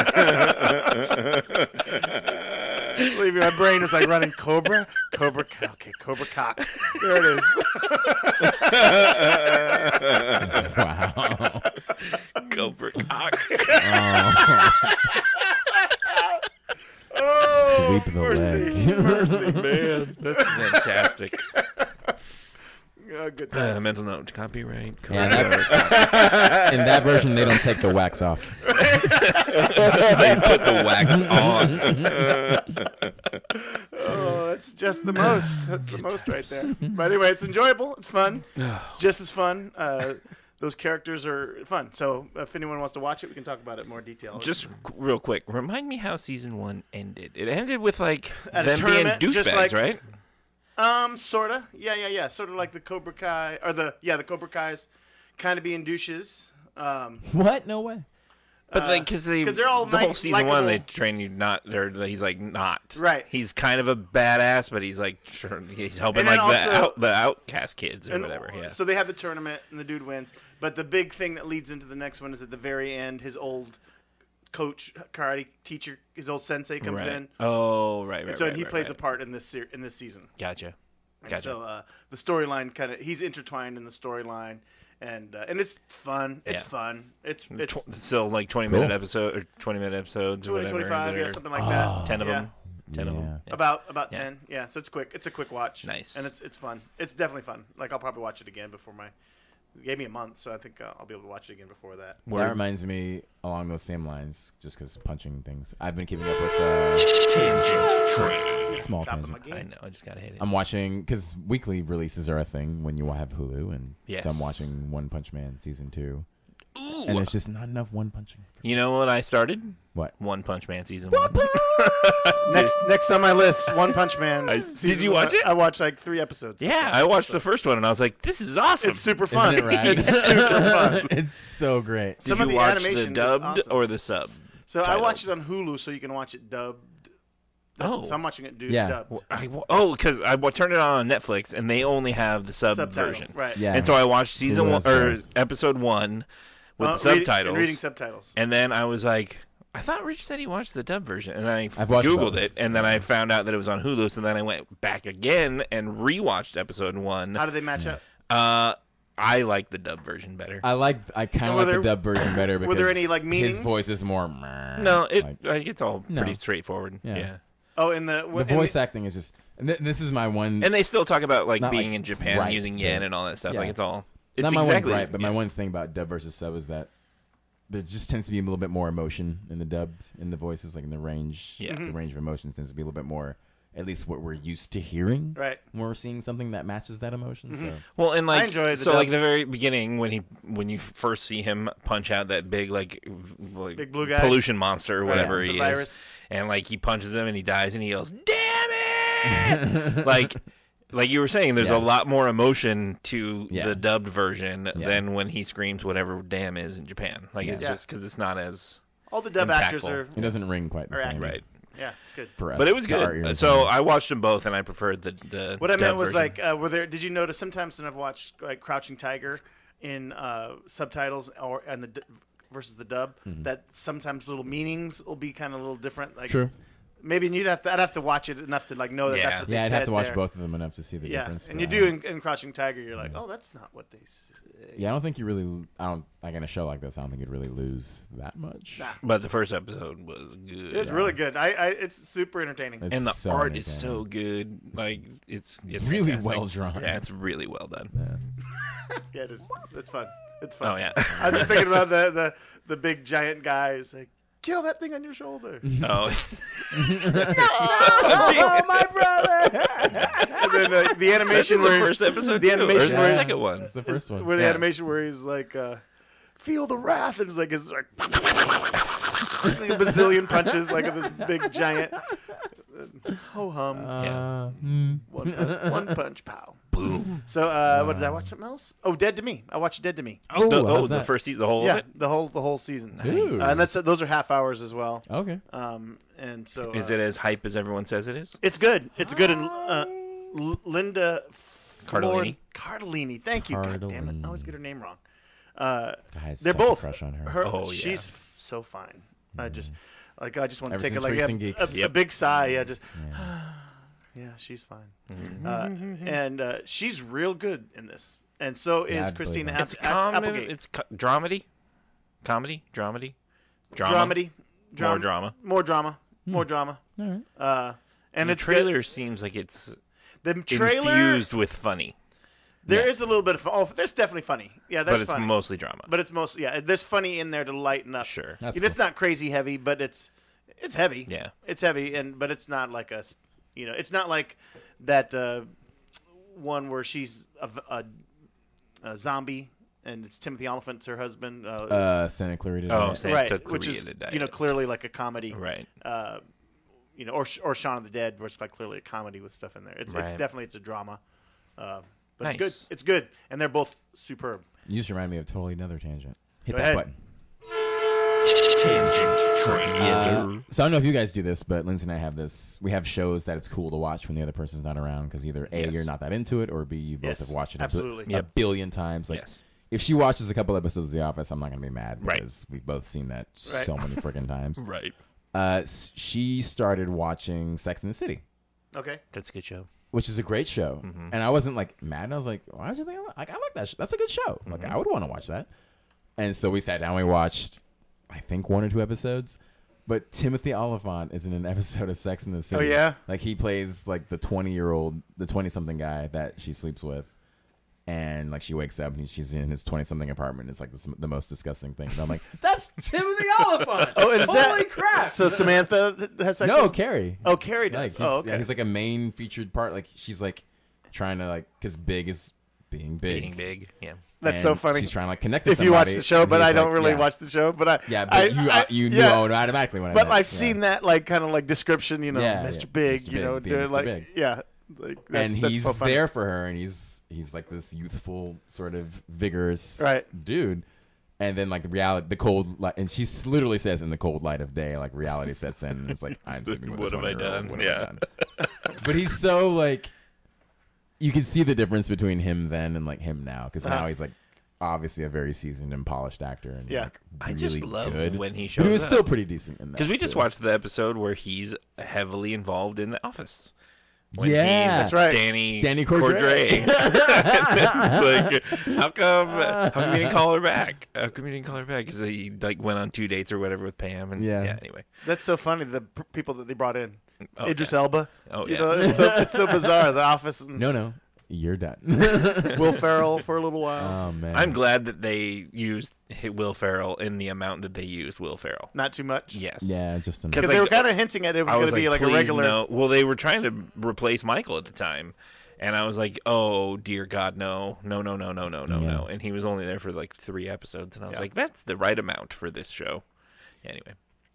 Believe me, my brain is like running Cobra, Cobra Kai. Okay, Cobra Cock. There it is. Wow. copyright. Yeah, that, in that version, they don't take the wax off. They put the wax on. Oh, that's just the most. That's the most right there. But anyway, it's enjoyable. It's fun. It's just as fun. Uh, those characters are fun. So if anyone wants to watch it, we can talk about it in more detail. Just qu- real quick, remind me how season one ended. It ended with like At a them being tournament, just douchebags, like- right? Um, sorta. Yeah, yeah, yeah. Sort of like the Cobra Kai, or the yeah, the Cobra Kai's kind of being douches. Um, What? No way. But like, because they, 'cause they're all the whole like- season one, they likable. train you not. They're he's like not Right. He's kind of a badass, but he's like sure, he's helping And then like the also- out, the outcast kids or and whatever. Yeah. So they have the tournament, and the dude wins. But the big thing that leads into the next one is at the very end, his old coach, karate teacher, his old sensei comes right. in. Oh, right, right. And so right, he right, plays right. a part in this ser- in this season. Gotcha. And Gotcha. so uh, the storyline kind of he's intertwined in the storyline, and uh, and it's fun. It's Yeah. fun. It's it's Tw- still like twenty Cool. minute episode or twenty minute episodes or twenty, whatever. twenty-five, that yeah, are- something like that. Ten of Yeah. them. Ten of them. Yeah. About about Yeah. ten, yeah. So it's quick. It's a quick watch. Nice. and it's it's fun. It's definitely fun. Like I'll probably watch it again before my. It gave me a month, so I think uh, I'll be able to watch it again before that. That reminds me along those same lines, just because punching things. I've been keeping up with uh, small Top of tangent. my game. I know. I just gotta hit it. I'm watching because weekly releases are a thing when you have Hulu, and Yes. so I'm watching One Punch Man season two. Ooh. And there's just not enough One Punching. You know what I started? What? One Punch Man season one. Next next on my list, One Punch Man. I- season did you watch one. it? I watched like three episodes. Yeah, I watched the first one and I was like, "This is awesome." It's super fun. Isn't it rad? It's super fun. It's so great. Did Some you of the watch the animation is dubbed awesome. or the sub? So I titled? watched it on Hulu, so you can watch it dubbed. That's, Oh. so I'm watching it dude Yeah. dubbed. I, oh, because I wa- turned it on on Netflix and they only have the sub Subtitle, version. right. Yeah. And so I watched season Hulu one has or both. episode one with Uh, the reading- subtitles. and reading subtitles. And then I was like, I thought Rich said he watched the dub version, and then I I've watched googled both. it, and then I found out that it was on Hulu. So then I went back again and rewatched episode one. How do they match up? Uh, I like the dub version better. I like. I kind And of were like there- the dub version better because were there any, like, his meanings? voice is more. no, it like, like, it's all No. pretty straightforward. Yeah. Yeah. Oh, in the the in voice acting is just. And th- this is my one. And they still talk about like Not, being like, in Japan right, using yen but- and all that stuff. yeah. Like it's all. It's not my exactly one gripe, but yeah. my one thing about dub versus sub is that there just tends to be a little bit more emotion in the dub in the voices, like in the range. Yeah. The range of emotions tends to be a little bit more. At least what we're used to hearing. Right. When we're seeing something that matches that emotion. So. Well, and like enjoy the so, dub. like the very beginning when he when you first see him punch out that big like, v- like Big blue guy. pollution monster or whatever the he virus. is, and like he punches him and he dies and he yells, "Damn it!" like. Like you were saying, there's Yeah. a lot more emotion to Yeah. the dubbed version Yeah. than when he screams whatever "damn" is in Japan. Like it's Yeah. just because it's not as all the dub impactful. actors are. It doesn't ring quite the Or same. accurate. right. Yeah, it's good. For us, But it was to our good. ears. So I watched them both, and I preferred the the. What I meant dubbed was version. like, uh, were there? Did you notice sometimes when I've watched like Crouching Tiger in uh, subtitles or and the d- versus the dub, that sometimes little meanings will be kind of a little different. Like, True. Maybe you'd have to. I'd have to watch it enough to like know that Yeah. that's what Yeah, they I'd said have to watch there. both of them enough to see the Yeah, difference. and but you I do don't- in, in Crouching Tiger. You're like, oh, that's not what they say. Yeah, I don't think you really. I don't like in a show like this. I don't think you'd really lose that much. Nah. but the first episode was good. It's really good. I, I it's super entertaining. It's and the so art is entertaining. so good. Like it's it's really fantastic. well drawn. Yeah, it's really well done. Yeah, it is. It's fun. It's fun. Oh yeah. I was just thinking about the the, the big giant guy who's like, kill that thing on your shoulder. oh. oh, my brother! And then uh, the That's animation in the where first episode. the too, or animation is it where the he's- second one. It's the first one. where the Yeah. animation where he's like, uh, feel the wrath, and it's like it's like, it's like a bazillion punches, like of this big giant. Ho hum. Yeah. One, punch, one punch, pow. Boom. So, uh, what did I watch? Something else? Oh, Dead to Me. I watched Dead to Me. Oh, The, oh, how's the that? first season, the whole yeah, of it. the whole the whole season. Ooh. Uh, and that's those are half hours as well. Okay. Um, and so Is uh, it as hype as everyone says it is? It's good. It's good. And uh, L- Linda Cardellini. Cardellini. Thank you. God damn it! I always get her name wrong. Uh, I had they're such a both. crush on her. her Oh, yeah. she's f- so fine. I just like I just want to Ever take it since like Freaks a, and Geeks. a, a Yep. big sigh. Yeah, just yeah, she's fine. Mm-hmm. Uh, and uh, she's real good in this. And so Yeah, is I'd believe Christina that. App- It's App- comedy. Applegate. It's co- dramedy. Comedy. Dramedy. Drama. dramedy. More drama. More drama. More drama. All right. Uh, and the it's trailer seems like it's good. The trailer. infused with funny. There Yeah. is a little bit of oh, there's definitely funny. Yeah, that's but it's funny. mostly drama. But it's mostly yeah, there's funny in there to lighten up. Sure. That's You know, It's cool. not crazy heavy, but it's it's heavy. Yeah. It's heavy, and but it's not like a s- you know, it's not like that uh, one where she's a, a, a zombie and it's Timothy Oliphant's her husband. Uh, Uh, Santa Clarita. Oh, Diet. Santa right, Clarita which is Diet. you know clearly like a comedy. Right. Uh, you know, or or Shaun of the Dead, where it's like clearly a comedy with stuff in there. It's it's Right. definitely it's a drama. Uh, but Nice. it's good. It's good, and they're both superb. You just remind me of totally another tangent. Hit Go that ahead. button. Tangent train. Yes, Uh, sir. so I don't know if you guys do this, but Lindsay and I have this. We have shows that it's cool to watch when the other person's not around because either A, Yes. you're not that into it, or B, you both Yes, have watched it a, bi- absolutely. a Yep. billion times. Like, Yes. if she watches a couple episodes of The Office, I'm not going to be mad Right. because we've both seen that Right. so many freaking times. Right. Uh, s- she started watching Sex and the City, Okay. That's a good show. which is a great show. Mm-hmm. And I wasn't like mad. I was like, why did you think I like? I like that. Sh- That's a good show. Like, Mm-hmm. I would want to watch that. And so we sat down. We watched, I think, one or two episodes. But Timothy Oliphant is in an episode of Sex and the City. Oh, yeah? Like he plays like the twenty year old, the twenty something guy that she sleeps with. And like she wakes up and she's in his twenty something apartment. It's like the, the most disgusting thing. And I'm like, that's Timothy Oliphant. Oh, and is Holy that crap! So Samantha th- has sex No, with- Carrie. Oh, Carrie Like, does. he's, oh, okay. yeah, he's like a main featured part. Like she's like trying to like because Big is being big. Being big. Yeah. That's and so funny. She's trying to like connect to if you watch somebody, the show, and but he's I don't like, really yeah. watch the show. But I Yeah, but I, you I, you knew yeah. automatically when I But meant, I've yeah. seen that like kind of like description, you know, Yeah, Mister yeah. Big, Mister you know, Big, being doing Mister like Big. yeah, like that's, and that's he's so funny. there for her, and he's he's like this youthful, sort of vigorous Right. dude. And then like the reality, the cold light, and she literally says, "In the cold light of day," like reality sets in, and it's like, "I'm sleeping with What a have I twenty-year-old. done? What have I Yeah. done?" But he's so like, you can see the difference between him then and like him now, because Uh-huh. now he's like obviously a very seasoned and polished actor, and Yeah. like, I really just love good. when he But shows he was up. still pretty decent in that Because we just too. watched the episode where he's heavily involved in The Office. When Yeah. he's That's right. Danny, Danny Cordray. Cordray. It's like, how come, how come you didn't call her back? How come you didn't call her back? Because he like went on two dates or whatever with Pam. And Yeah. yeah anyway. That's so funny. The p- people that they brought in, Oh, Idris yeah. Elba. Oh, You yeah. know, it's so it's so bizarre. The Office and No, no, you're done. Will Ferrell for a little while. Oh man, I'm glad that they used Will Ferrell in the amount that they used Will Ferrell. Not too much. Yes. Yeah, just enough. Because Because they like, were kind of hinting at it was I going was to be like a please regular. no. Well, they were trying to replace Michael at the time, and I was like, "Oh dear God, no, no, no, no, no, no, no, Yeah. no!" And he was only there for like three episodes, and I was Yeah. like, "That's the right amount for this show." Yeah, anyway,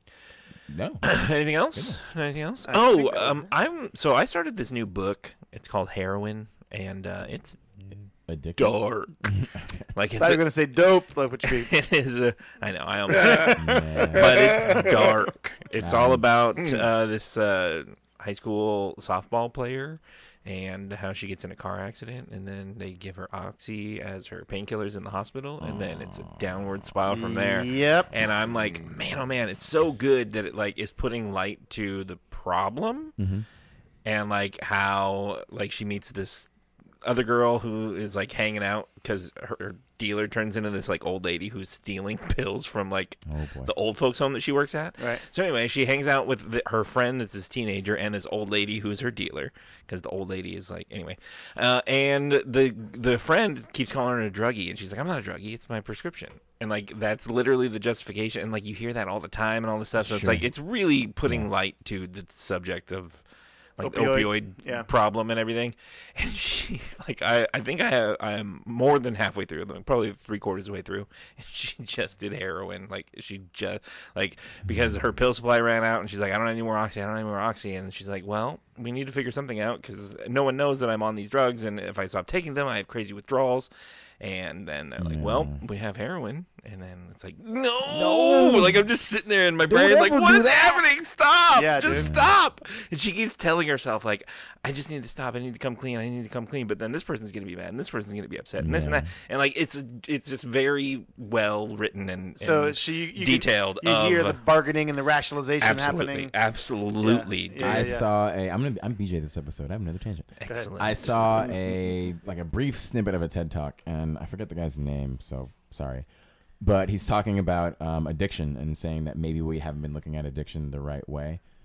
No. anything else? Anything else? I oh, think that was um, I'm so I started this new book. It's called Heroin, and uh, it's Addicted. dark. Like I it's thought you a, were going to say dope, like what you mean. it is. A, I know. I almost. Yeah. but it's dark. It's all Um, about uh, this uh, high school softball player and how she gets in a car accident, and then they give her Oxy as her painkillers in the hospital, and then it's a downward spiral from there. Yep. And I'm like, man, oh man, it's so good that it like is putting light to the problem, Mhm. and like how like she meets this other girl who is like hanging out because her, her dealer turns into this like old lady who's stealing pills from like Oh boy. the old folks home that she works at. Right. So anyway, she hangs out with the, her friend that's this teenager and this old lady who's her dealer, because the old lady is like anyway. Uh, and the the friend keeps calling her a druggie, and she's like, "I'm not a druggie. It's my prescription." And like that's literally the justification. And like you hear that all the time and all this stuff. So it's Sure. like it's really putting light to the subject of like the Opioid, opioid yeah. problem and everything. And she like I, I think I have, I am more than halfway through, like probably three quarters of the way through, and she just did heroin. Like she just like because her pill supply ran out, and she's like, I don't have any more Oxy, I don't have any more Oxy, and she's like, well, we need to figure something out because no one knows that I'm on these drugs, and if I stop taking them, I have crazy withdrawals. And then they're like, well, we have heroin. And then it's like, no. no. Like, I'm just sitting there in my brain, like, ever what do is that. happening? Stop. Yeah, just dude. stop. And she keeps telling herself, like, I just need to stop. I need to come clean. I need to come clean. But then this person's going to be mad, and this person's going to be upset, and this and Yeah. that. And, like, it's it's just very well written and, So and she you detailed. Can, you hear of- the bargaining and the rationalization absolutely, happening. absolutely. Yeah. I yeah. saw a. I'm gonna. Be, I'm B J this episode. I have another tangent. Excellent. I saw a like a brief snippet of a TED Talk, and I forget the guy's name, so sorry. But he's talking about um, addiction and saying that maybe we haven't been looking at addiction the right way.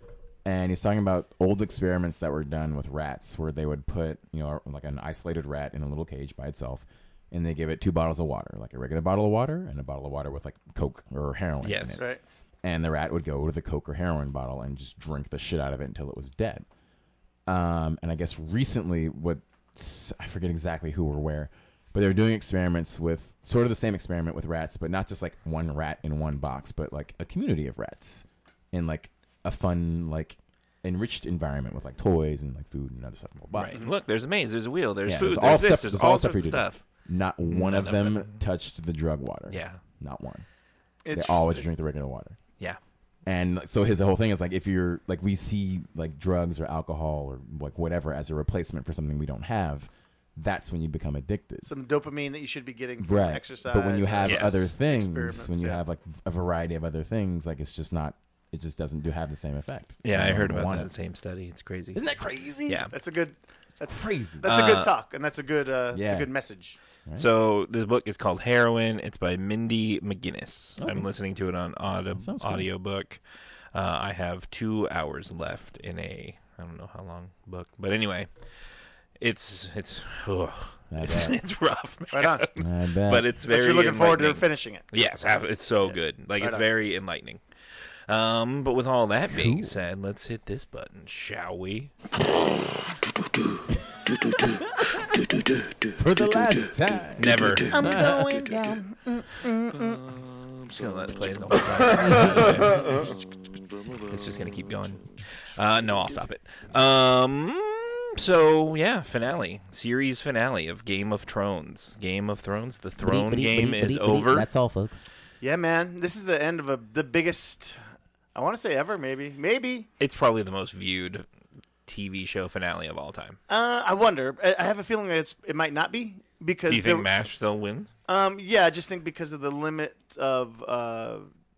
And he's talking about old experiments that were done with rats, where they would put, you know, like an isolated rat in a little cage by itself, and they give it two bottles of water, like a regular bottle of water and a bottle of water with like Coke or heroin. Yes, in it. Right. And the rat would go to the Coke or heroin bottle and just drink the shit out of it until it was dead. Um, and I guess recently, what I forget exactly who or where, but they were doing experiments with sort of the same experiment with rats, but not just like one rat in one box, but like a community of rats in like a fun, like enriched environment with like toys and like food and other stuff. Right. Look, there's a maze, there's a wheel, there's Yeah, food, there's there's, all this, stuff- there's, there's all all stuff sorts of for you to do. stuff. Not one None of them them. touched the drug water. Yeah. Not one. They all would drink the regular water. Yeah. And so his whole thing is like, if you're like, we see like drugs or alcohol or like whatever as a replacement for something we don't have, that's when you become addicted. Some dopamine that you should be getting from Right. exercise. But when you have Yes. other things, Experiments, when you yeah. have like a variety of other things, like it's just not, it just doesn't do have the same effect. Yeah, You I don't heard about want that it. same study. It's crazy. Isn't that crazy? Yeah. That's a good. That's crazy. That's a Uh, good talk, and that's a good. Uh, It's yeah. a good message. So the book is called Heroin. It's by Mindy McGinnis. Oh. I'm listening to it on audio sounds cool. audiobook. Uh, I have two hours left in a I don't know how long book, but anyway, it's it's ugh. I it's, bet. it's rough, man. Right on. I bet. But it's very. But you're looking forward to enlightening. finishing it. Yes, ab- it's so good. Like Right it's on. very enlightening. Um, but with all that being said, let's hit this button, shall we? For the last time. Never. I'm going down. I'm just gonna let it play the whole time. It's just gonna keep going. Uh, no, I'll stop it. Um, so yeah, finale, series finale of Game of Thrones. Game of Thrones. The throne game is over. That's all, folks. Yeah, man. This is the end of a the biggest. I want to say ever, maybe, maybe. It's probably the most viewed T V show finale of all time. Uh, I wonder. I, I have a feeling that it's it might not be because. Do you think there- MASH still wins? Um, yeah, I just think because of the limit of uh,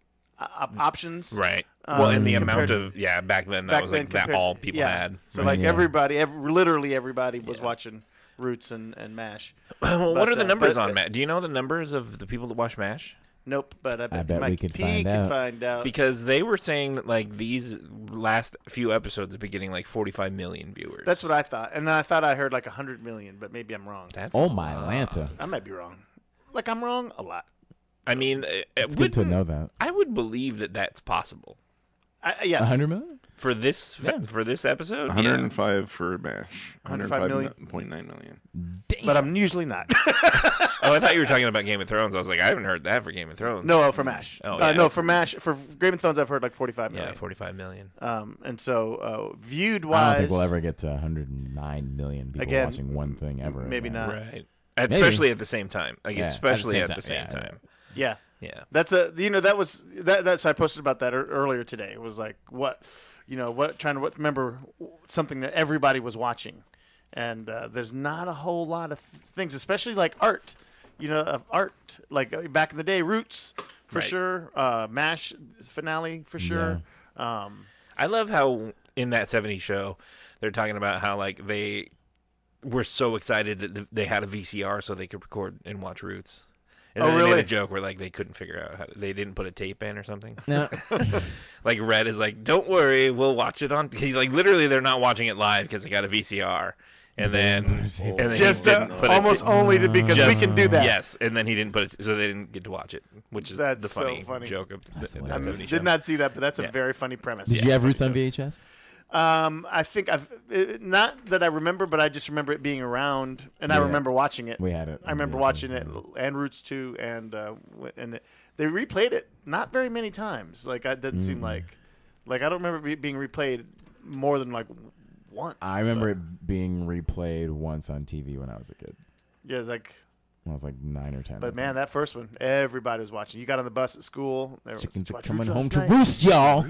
op- options. Right. Um, well, and the compared amount to- of yeah, back then that back was then like that compared- all people yeah. had. So like Yeah. everybody, every, literally everybody was watching Roots and, and MASH. Well, But, what are the uh, numbers but- on MASH? Do you know the numbers of the people that watch MASH? Nope, but I bet, I bet Mike we could P find could out. find out. Because they were saying that like these last few episodes have been getting like forty-five million viewers. That's what I thought, and I thought I heard like a hundred million, but maybe I'm wrong. That's Oh a my lot. Lanta. I might be wrong. Like I'm wrong a lot. I mean, it, it It's good to wouldn't- know that. I would believe that that's possible I, yeah, A hundred million? for this Yeah. for this episode. one hundred yeah. five for MASH. one hundred five million. one hundred five point nine million. but I'm usually not. Oh, I thought you were talking about Game of Thrones. I was like, I haven't heard that for Game of Thrones. no, for MASH. Oh, uh, yeah, no, that's- for MASH. For Game of Thrones, I've heard like forty-five million. Yeah, forty-five million. Um, and so uh, viewed I wise, don't think we'll ever get to one hundred nine million people Again, watching one thing ever. maybe again. not. Right. Especially at the same time. Like Yeah, at the especially same at the time. same Yeah, yeah. time. Yeah. Yeah. That's a you know that was that that's I posted about that er- earlier today. It was like what you know what trying to what, remember something that everybody was watching, and uh, there's not a whole lot of th- things, especially like art. You know, of art like uh, back in the day, Roots for Right. sure, uh, MASH finale for sure. Um, I love how in that seventies show they're talking about how like they were so excited that th- they had a V C R so they could record and watch Roots. And Oh, then they made really? a joke where like they couldn't figure out how to, they didn't put a tape in or something. No. Like Red is like, don't worry, we'll watch it on. He's like, literally, they're not watching it live because they got a V C R, and then and then he just uh, didn't put a almost ta- only to because we just- can do that. Yes, and then he didn't put it, so they didn't get to watch it, which is That's the so funny, funny. joke of the, That's that hilarious. I seventies show. did not see that, but that's a Yeah. very funny premise. Did you have Roots on V H S? Um, I think I've it, not that I remember, but I just remember it being around, and I Yeah. remember watching it. We had it I on remember V H S, watching yeah. it and Roots two, and uh, w- and it, they replayed it not very many times. Like it didn't seem like, like I don't remember it being replayed more than like once. I remember but, it being replayed once on T V when I was a kid. yeah, like. When I was like nine or ten. I But think. man, that first one, everybody was watching. You got on the bus at school. There was, Chickens are "Watch coming Roots home last to night." roost, y'all.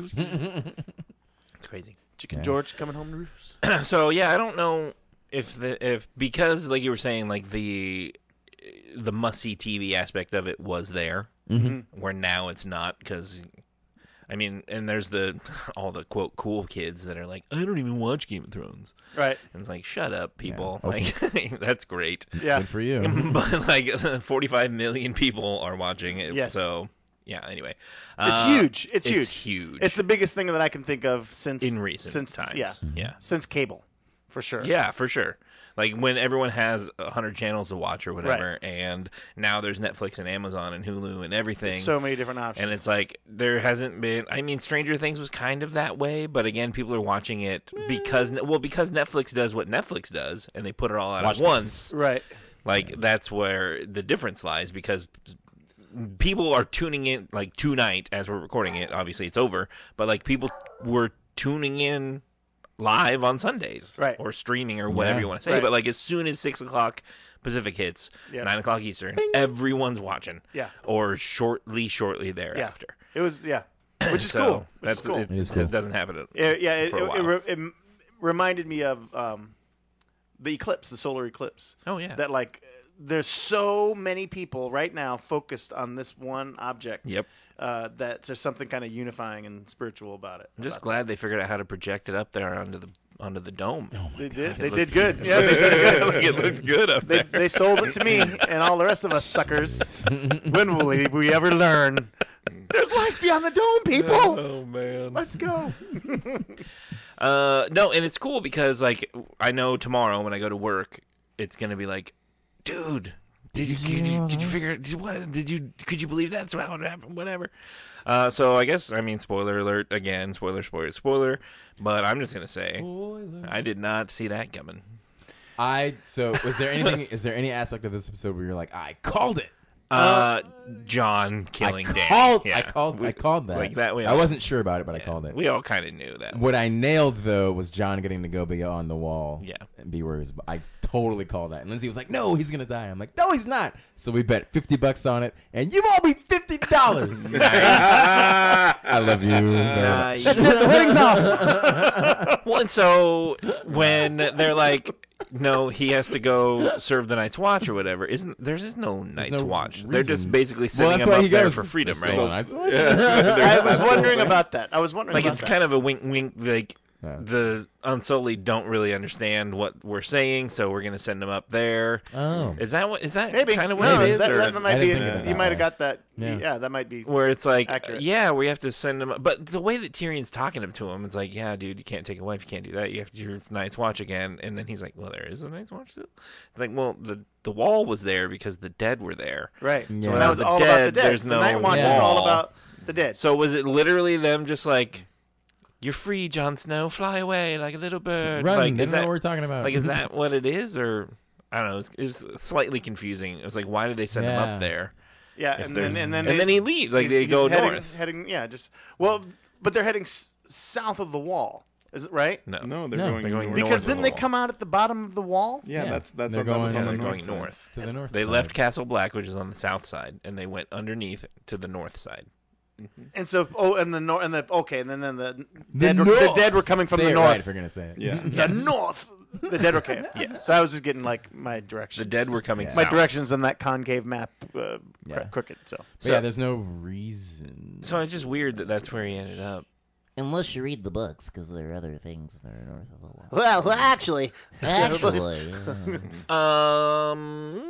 It's crazy. Chicken Yeah. George coming home to roost. So yeah, I don't know if the if because like you were saying, like the the must see T V aspect of it was there, Mm-hmm. where now it's not because. I mean, and there's the all the quote cool kids that are like, I don't even watch Game of Thrones. Right. And it's like, shut up, people. Yeah, Like, that's great. Yeah. Good for you. But like, forty-five million people are watching it. Yes. So yeah. Anyway, It's uh, huge. It's, it's huge. huge. It's the biggest thing that I can think of since in recent since, times. Yeah, yeah, since cable, for sure. yeah, for sure. Like when everyone has a hundred channels to watch or whatever, Right. and now there's Netflix and Amazon and Hulu and everything. There's so many different options. And it's like there hasn't been. I mean, Stranger Things was kind of that way, but again, people are watching it because well, because Netflix does what Netflix does, and they put it all out Watch at once. Right. Like that's where the difference lies because people are tuning in like tonight as we're recording it. Obviously, it's over, but like people were tuning in live on Sundays, right, or streaming or whatever Yeah. you want to say. Right. But like as soon as six o'clock Pacific hits, Yep. nine o'clock Eastern, everyone's watching. Yeah. Or shortly, shortly thereafter. It was yeah, which is So, cool. Which that's is cool. It, It is cool. it doesn't happen. At, Yeah, yeah. It, for a it, it, while. re- it reminded me of um, the eclipse, the solar eclipse. Oh, yeah. That like there's so many people right now focused on this one object. Yep. Uh, that there's something kind of unifying and spiritual about it. I'm just about glad they figured out how to project it up there onto the onto the dome. Oh They did. It They looked- did good. Yeah, they did good. Like, it looked good up They, there. they sold it to me and all the rest of us suckers. When will we, we ever learn? There's life beyond the dome, people. Oh man. Let's go. Uh, no, and it's cool because like I know tomorrow when I go to work, it's gonna be like, dude, did you did you, did you figure did, what did you could you believe that's how it happened? Whatever. Uh, so I guess I mean spoiler alert again, spoiler, spoiler, spoiler. But I'm just gonna say, I did not see that coming. I so was there anything? Is there any aspect of this episode where you're like, I called it? Uh, John killing I Dan. called. Yeah. I called. We- I called that. Like that. We I all- wasn't sure about it, but I called it. We all kind of knew that. What I nailed though was John getting to go beyond the wall. Yeah. And be where he was. I totally called that. And Lindsay was like, "No, he's gonna die." I'm like, "No, he's not." So we bet fifty bucks on it, and you owe me fifty dollars. Nice. I love you. very Nice. much. That's it. The wedding's off. Well, and so when they're like, no, he has to go serve the Night's Watch or whatever, isn't there's just no Night's no Watch. reason. They're just basically Well, setting that's him why up he there goes for freedom, There's right? still a Night's Watch. I was That's wondering cool. about that. I was wondering Like about it's that. kind of a wink, wink. Like Yeah. the Unsullied don't really understand what we're saying, so we're gonna send them up there. Oh. Is that what? Is that Maybe kind of no, what it is? that, or- that might I be. didn't think of it You that might have way. got that. Yeah. Yeah. that might be. Where it's like, Accurate. yeah, we have to send him. But the way that Tyrion's talking to him, it's like, yeah, dude, you can't take a wife, you can't do that. You have to do your Night's Watch again. And then he's like, well, there is a Night's Watch still. It's like, well, the the wall was there because the dead were there. Right. Yeah. So When that I was was all dead, about the dead. there's the no Night Watch was wall. all about the dead. So was it literally them just like, you're free, Jon Snow, fly away like a little bird? Run. Like, They is don't know that what we're talking about. like is that what it is, or I don't know? It was, it was slightly confusing. It was like, why did they send him Yeah. up there? Yeah, If and there's- then and then and they- then he leaves. Like he's- they he's go heading, north. Heading, yeah, just well, but they're heading s- south of the wall. Is it right? No, No, they're No, going. they're going north. north Because of didn't the they wall. come out at the bottom of the wall? Yeah, Yeah. that's that's They're that was going- on Yeah, the they're north going side. north. to the north. They side. left Castle Black, which is on the south side, and they went underneath to the north side. And so, oh, and the north, and the okay, and then then the, The dead, were, the north. dead were coming from Say the it north. right if you're gonna say it. Yeah. The north. The dead were coming. Yes. So I was just getting like my directions. The dead were coming My south. directions on that concave map, uh, Yeah. cr- crooked. So But So- yeah, there's no reason. So it's just weird that that's where he ended up. Unless you read the books, because there are other things that are north of the wall. well, well, actually, Actually, yeah. Um,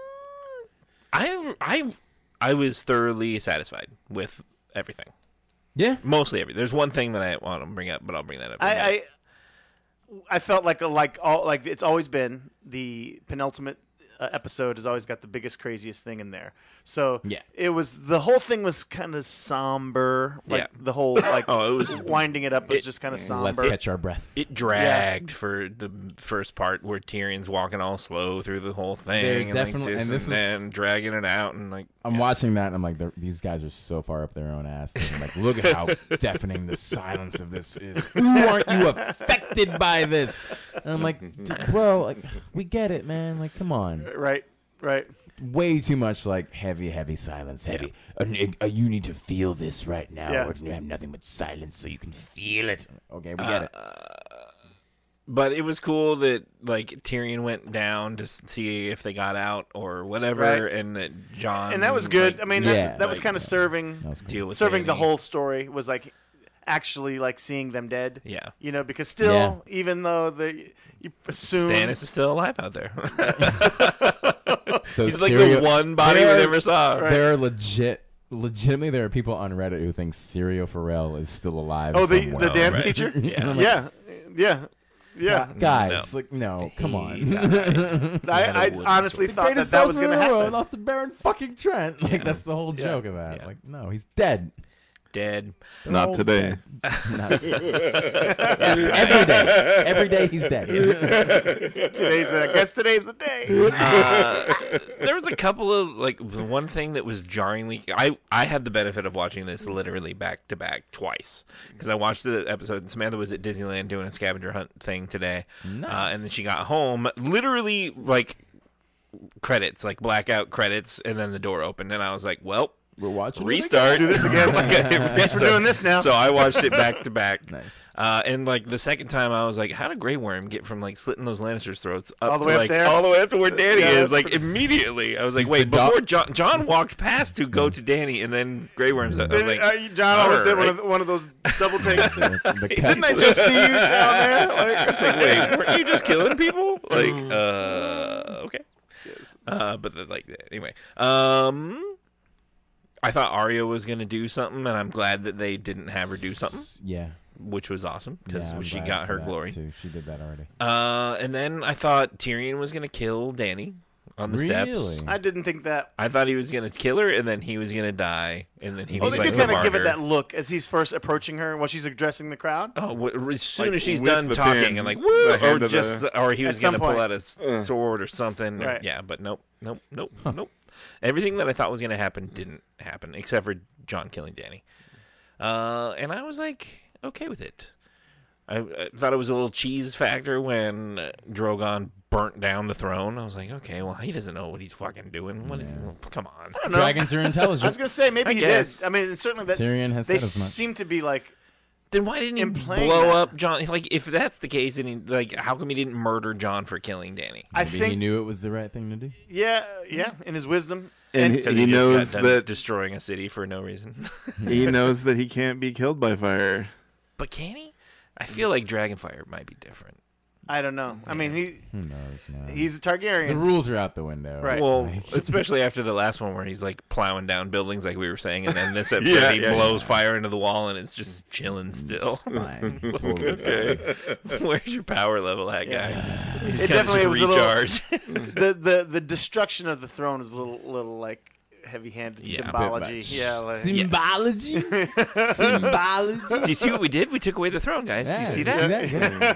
I I I was thoroughly satisfied with everything. Yeah. Mostly everything. There's one thing that I want to bring up, but I'll bring that up. in a minute. I, I I felt like a, like all like it's always been the penultimate uh, episode has always got the biggest craziest thing in there. So Yeah. it was the whole thing was kind of somber. Like Yeah. the whole like Oh, it was- winding it up was it- just kind of Let's somber. catch our breath. It dragged for the first part where Tyrion's walking all slow through the whole thing, They're and definitely- like this and this and is- then dragging it out, and like I'm yeah. watching that and I'm like, they're- these guys are so far up their own ass. I'm like, look at how deafening the silence of this is. Who aren't you affected by this? And I'm like, "D- bro, like, we get it, man. Like, come on. Right, right. Way too much like heavy, heavy silence. Heavy. Uh, uh, you need to feel this right now. Yeah. Or you have nothing but silence, so you can feel it. Okay, we get it. But it was cool that like Tyrion went down to s- see if they got out or whatever, Right. and that John And that was good. like, I mean, Yeah. that, that was like, kind of serving That was cool. deal with serving the Dany. whole story was like actually like seeing them dead. Yeah. You know, because still, even though the you assume Stannis is still alive out there. So He's like serial- the one body we They're- never saw. Right. There are legit legitimately, there are people on Reddit who think Serial Pharrell is still alive. Oh, the somewhere. the dance right. teacher. Yeah. yeah, yeah, yeah. Guys, No. like, no, come on. He died. I, I He had a honestly wooden thought that Greatest that was salesman going to in the world, happen. lost to Baron fucking Trent. Like, Yeah. that's the whole Yeah. joke of that. Yeah. Like, no, he's dead. Dead. Not today. Not- yes, every day. Every day he's dead. Today's, I guess today's the day. Uh, there was a couple of like the one thing that was jarringly. I I had the benefit of watching this literally back to back twice because I watched the episode. And Samantha was at Disneyland doing a scavenger hunt thing today, Nice. uh, and then she got home. Literally, like credits, like blackout credits, and then the door opened, and I was like, "Well." We're watching. Restart. Do this again. Like, Guess we're doing this now. So I watched it back to back. Nice. Uh, and like the second time, I was like, "How did Grey Worm get from like slitting those Lannisters' throats up All the to, way up like there? all the way up to where Danny Yeah, is?" that's Like pretty- immediately, I was like, He's "Wait!" the dog- Before John John walked past to go to Danny, and then Grey Worm's. I was like, Uh, John almost did one "Alright." of, one of those double takes. The, the Didn't I cuts. just see you down there? Like, It's like, wait, weren't you just killing people? Like, uh, okay. Uh, but the, like anyway, um. I thought Arya was going to do something, and I'm glad that they didn't have her do something, Yeah. which was awesome because Yeah, I'm she glad got for her that, glory. Too. She did that already. Uh, and then I thought Tyrion was going to kill Dany on the steps. Really? I didn't think that. I thought he was going to kill her, and then he was going to die, and then he Oh, was they like do the kind of give it martyr. that look as he's first approaching her while she's addressing the crowd. Oh, w- as soon Like, as she's with done the talking, pin, and like, the woo, hand or of the- just, or he At was some going to pull point. out a s- sword or something. or- Right. yeah, but nope, nope, nope, nope. Everything that I thought was going to happen didn't happen, except for Jon killing Dany. Uh, and I was like, okay with it. I, I thought it was a little cheese factor when uh, Drogon burnt down the throne. I was like, okay, well, he doesn't know what he's fucking doing. What is? Come on. I don't know. Dragons are I was intelligent. gonna say maybe I he guess. did. I mean, certainly that's. Tyrion has they said as much. seem to be like. Then why didn't he In playing blow that- up John? Like, if that's the case, and he, like, how come he didn't murder John for killing Dany? I Maybe think. he knew it was the right thing to do. Yeah, yeah. In his wisdom, And he, Because he just knows got done that destroying a city for no reason. he knows that he can't be killed by fire. But can he? I feel like Dragonfire might be different. I don't know. I mean, he Who knows, man? he's a the Targaryen. rules are out the window. Right. Well, Like- especially after the last one where he's like plowing down buildings, like we were saying, and then this episode Yeah, he yeah, blows fire into the wall and it's just chilling still. Fine. Totally. Okay, where's your power level at, guy? You just It kinda definitely just was a little- recharge. the the the destruction of the throne is a little little like heavy-handed Yeah. symbology. Bit much. Yeah, like, Symbology. Symbology. Do you see what we did? We took away the throne, guys. Do you see that?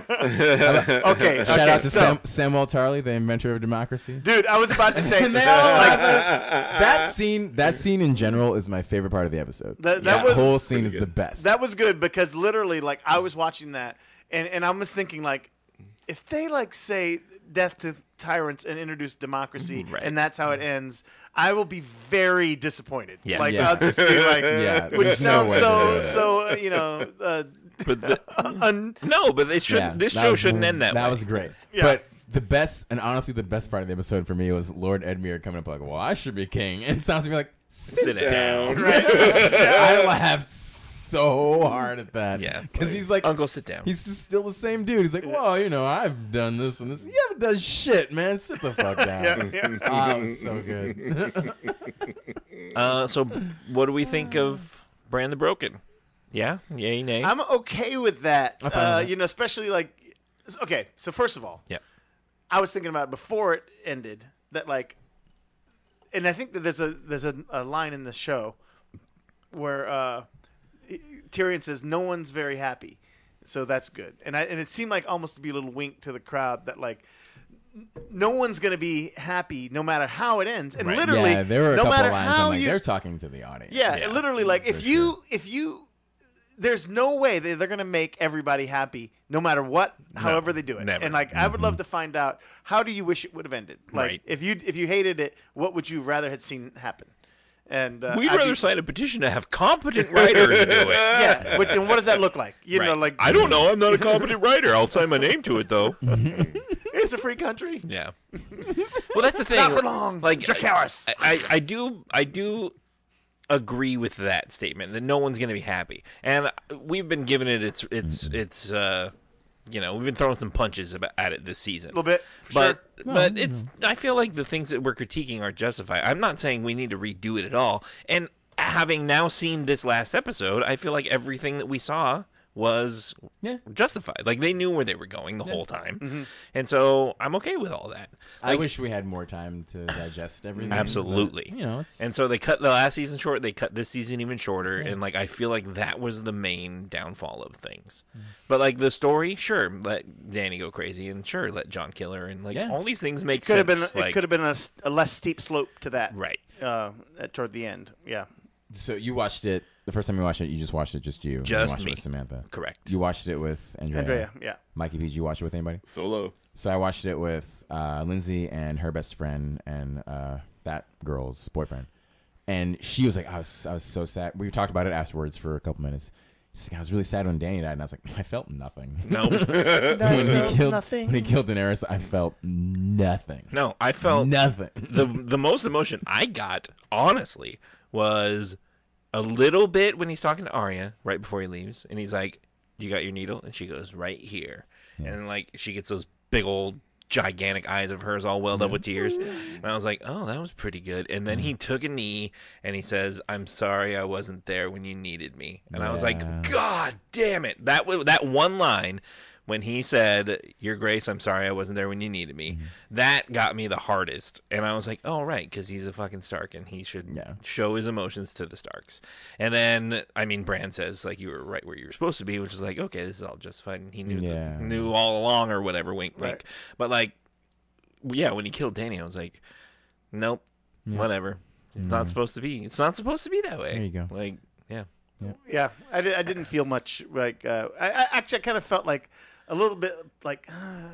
Yeah. okay. Shout okay, out to so, Sam, Samuel Tarly, the inventor of democracy. dude. I was about to say And they all laugh at- that scene. That scene in general is my favorite part of the episode. That- that that was whole scene is the best. that was good because literally, like, I was watching that and and I was thinking like, if they like say death to tyrants and introduce democracy Right. and that's how it ends, I will be very disappointed. Yes. Like Yeah. I'll just be like, Yeah, which there's no sounds way to do so it. so uh, you know. Uh, But the, un- no, but they should. Yeah, this that show was- shouldn't end that, That way. was great. Yeah. But the best, and honestly, the best part of the episode for me was Lord Edmure coming up like, "Well, I should be king," and sounds to me like, "Sit, Sit it down. I laughed so hard at that. Yeah. because he's like, Uncle, sit down. he's just still the same dude. He's like, "Well, you know, I've done this and this. You haven't done shit, man. Sit the fuck down." yeah, yeah. Oh, it was so good. Uh, so, what do we think of Bran the Broken? Yeah, yay, nay. I'm okay with that. I'm fine with Uh, that. you know, especially like, okay. So first of all, Yeah. I was thinking about it before it ended that like, and I think that there's a there's a, a line in the show where uh, Tyrion says no one's very happy, so that's good. And I and it seemed like almost to be a little wink to the crowd that like. No one's gonna be happy no matter how it ends, and Right. literally, Yeah, there were a no couple matter lines. how I'm like, you, they're talking to the audience. yeah, Yeah. literally, like if For you sure. if you there's no way that they're gonna make everybody happy no matter what, however they do it. never. And like I would love to find out how do you wish it would have ended. Like Right. if you if you hated it, what would you rather had seen happen? And uh, We'd I'd rather be- sign a petition to have competent writers do it. yeah. But, and what does that look like? You know, Right. like I don't know. I'm not a competent writer. I'll sign my name to it, though. it's a free country. Yeah. Well, that's the thing. Not for long. Like Dracarys. I, I, I do, I do agree with that statement that no one's going to be happy, and we've been giving it its, its, its. Uh, you know, we've been throwing some punches about, at it this season. A little bit, for but sure. but it's. I feel like the things that we're critiquing are justified. I'm not saying we need to redo it at all, and having now seen this last episode, I feel like everything that we saw was yeah. justified. Like, they knew where they were going the Yeah. whole time. Mhm. And so I'm okay with all that. I Like, wish we had more time to digest everything. absolutely. but, you know, it's And so they cut the last season short. They cut this season even shorter. Yeah. And, like, I feel like that was the main downfall of things. Mm. But, like, the story, sure, let Danny go crazy. And sure, let John kill her. And, like, Yeah. all these things make It could have sense. been. like, It could have been a, s- a less steep slope to that. Right. Uh, at- toward the end. Yeah. So you watched it the first time you watched it. You just watched it, just you. Just you watched me. It with Samantha. Correct. You watched it with Andrea. Andrea, yeah. Mikey P, did you watch it with anybody? Solo. So I watched it with uh, Lindsay and her best friend and uh, that girl's boyfriend. And she was like, I was, I was so sad. We talked about it afterwards for a couple minutes. She's like, I was really sad when Danny died, and I was like, I felt nothing. No. when he killed, nothing. when he killed Daenerys, I felt nothing. No, I felt nothing. the the most emotion I got, honestly, was a little bit when he's talking to Arya right before he leaves, and he's like, "You got your needle?" And she goes, "Right here." Yeah. And like she gets those big old gigantic eyes of hers all welled up with tears, and I was like, "Oh, that was pretty good." And then he took a knee and he says, "I'm sorry I wasn't there when you needed me." And I was like, Yeah. "God damn it!" That w- that one line. When he said, "Your Grace, I'm sorry I wasn't there when you needed me," Mm-hmm. that got me the hardest. And I was like, "Oh, right, because he's a fucking Stark, and he should Yeah. show his emotions to the Starks." And then, I mean, Bran says, like, you were right where you were supposed to be, which is like, okay, this is all justified. And he knew Yeah. the, knew all along or whatever, wink, wink. Right. But, like, yeah, when he killed Danny, I was like, nope, Yeah. whatever. It's Yeah. not supposed to be. It's not supposed to be that way. There you go. Like, yeah. Yeah, I, di- I didn't feel much like. Uh, I, I actually I kind of felt like a little bit like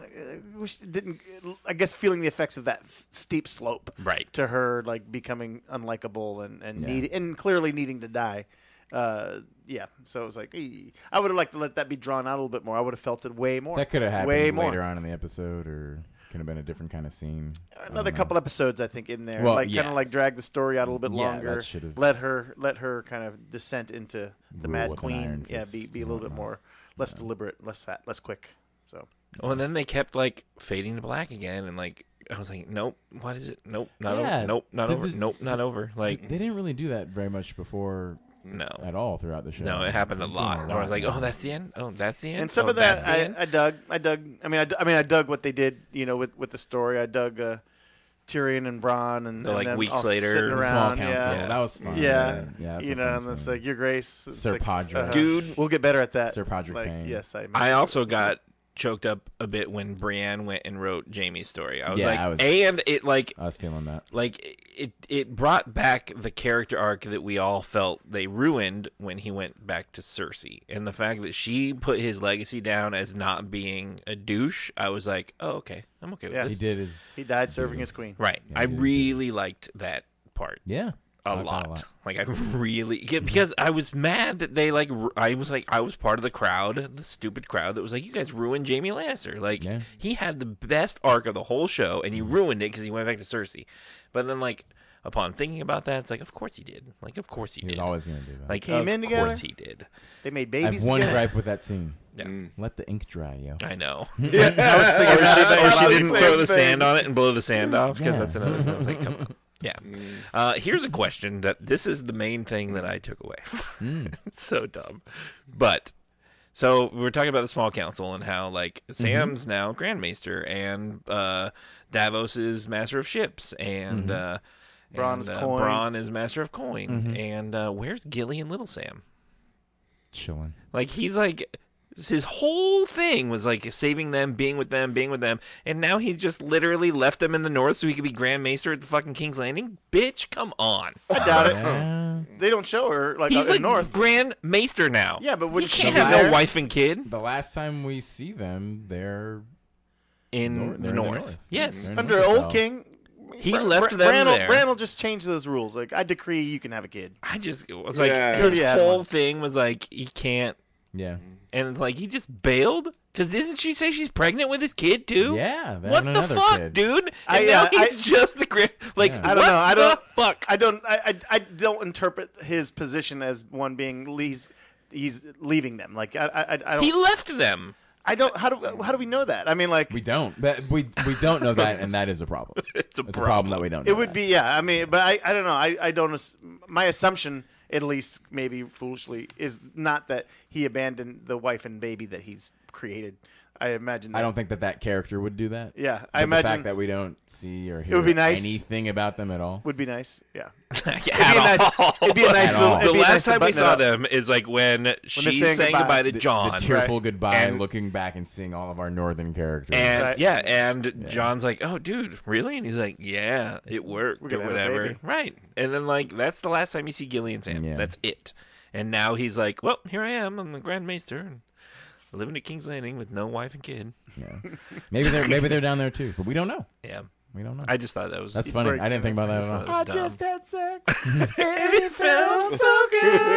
uh, wish didn't. I guess feeling the effects of that steep slope, Right. to her like becoming unlikable and and Yeah. need and clearly needing to die. Uh, yeah, so it was like ee. I would have liked to let that be drawn out a little bit more. I would have felt it way more. That could have happened way later more. on in the episode, or could have been a different kind of scene. I Another don't couple know. episodes, I think, in there, Well, like yeah. kind of like drag the story out a little bit Yeah, longer. that should've- Let her, let her kind of descent into the Rule Mad with an Queen. iron Yeah, fist be be a and little bit whatnot. more, less deliberate, less fat, less quick. So Oh, and then they kept like fading to black again, and like I was like, nope, what is it? Nope, not Yeah. over. Nope, not Did over. this- nope, not over. Like, They didn't really do that very much before no, at all throughout the show. no, it happened a Doing lot. And I was like, now. oh, that's the end. Oh, that's the end. and some Oh, of that that's the I, end? I dug. I dug. I mean, I, d- I mean, I dug what they did. You know, with with the story. I dug uh, Tyrion and Bronn and, The, and like, them weeks all later, sitting the The around. small council. Yeah. That was fun. Yeah, yeah, that's you a know, fun and it's scene. like your Grace, it's Sir like, Podrick. uh, Dude. we'll get better at that. Sir Podrick like, Payne. Yes, I. I also got choked up a bit when Brienne went and wrote Jaime's story. I was Yeah, like, I was- and it like I was feeling that. like it it brought back the character arc that we all felt they ruined when he went back to Cersei, and the fact that she put his legacy down as not being a douche. I was like, oh, okay, I'm okay with Yeah. He this. did his. He died serving his queen. Right, Yeah, I he did. really liked that part. Yeah. A I liked that lot. a lot. Like I really yeah, because I was mad that they like r- I was like I was part of the crowd, the stupid crowd that was like, you guys ruined Jaime Lannister. Like Yeah. he had the best arc of the whole show, and you ruined it because he went back to Cersei. But then like upon thinking about that, it's like of course he did. Like of course he, He did. was always going to do that. like Came of in course together? he did. They made I have babies one together. gripe with that scene. Yeah. Let the ink dry, yo. I know. Yeah, I was thinking or she, that. or she I was didn't the throw same the thing. sand on it and blow the sand off because Yeah. that's another. I was like, come on. Yeah. Uh, here's a question that this is the main thing that I took away. Mm. It's so dumb. But so we were talking about the small council and how like Sam's now Grand Maester and uh, Davos is Master of Ships and Mhm. uh, Bronn and, is uh, coin. Bronn is Master of Coin. Mhm. And uh, where's Gilly and Little Sam? Chilling. Like he's like his whole thing was like saving them, being with them, being with them, and now he's just literally left them in the north so he could be Grand Maester at the fucking King's Landing. Bitch, come on. I doubt it. Yeah. They don't show her like He's in like North. Grand Maester now. Yeah, but he would she can't be have no there? wife and kid The last time we see them, they're in Nor- the they're in the north. north. Yes. They're in Under Winterfell. Old King. He Bran- left Bran- them Bran will- there. Bran will just change those rules. Like I decree you can have a kid. I just it was like Yeah. his He already had whole one. thing was like he can't, Yeah. and it's like he just bailed because didn't she say she's pregnant with his kid too? Yeah. they're What having the another fuck, kid. dude? And I, now uh, he's I- just the grand. Like Yeah. I don't what know. I the don't. fuck. I don't. I, I. I don't interpret his position as one being he's he's leaving them. Like I. I, I don't. He left them. I don't. How do how do we know that? I mean, like We don't. But we we don't know that, and that is a problem. It's a It's a problem that we don't know it would that. be. Yeah. I mean, but I. I don't know. I. I don't. ass- My assumption at least maybe foolishly, is not that he abandoned the wife and baby that he's created. I imagine that. I don't think that that character would do that. Yeah, But I imagine the fact that we don't see or hear it would be nice. anything about them at all would be nice. Yeah, At it'd be a nice. all. It'd be a nice. At Little, all. it'd The be last nice to time we button it saw up. them is like when she's saying saying goodbye. goodbye to The- John. the tearful Right. goodbye, And- looking back and seeing all of our northern characters. And Right. yeah, and John's like, "Oh, dude, really?" And he's like, "Yeah, it worked We're or gonna have a whatever." baby. Right. And then like that's the last time you see Gilly and Sam. Yeah. That's it. And now he's like, "Well, here I am. I'm the Grand Maester, and living at King's Landing with no wife and kid." Yeah. Maybe they're maybe they're down there too, but we don't know. Yeah, We don't know. I just thought that was That's funny. I didn't think about that at all. I dumb. just had sex. and it felt so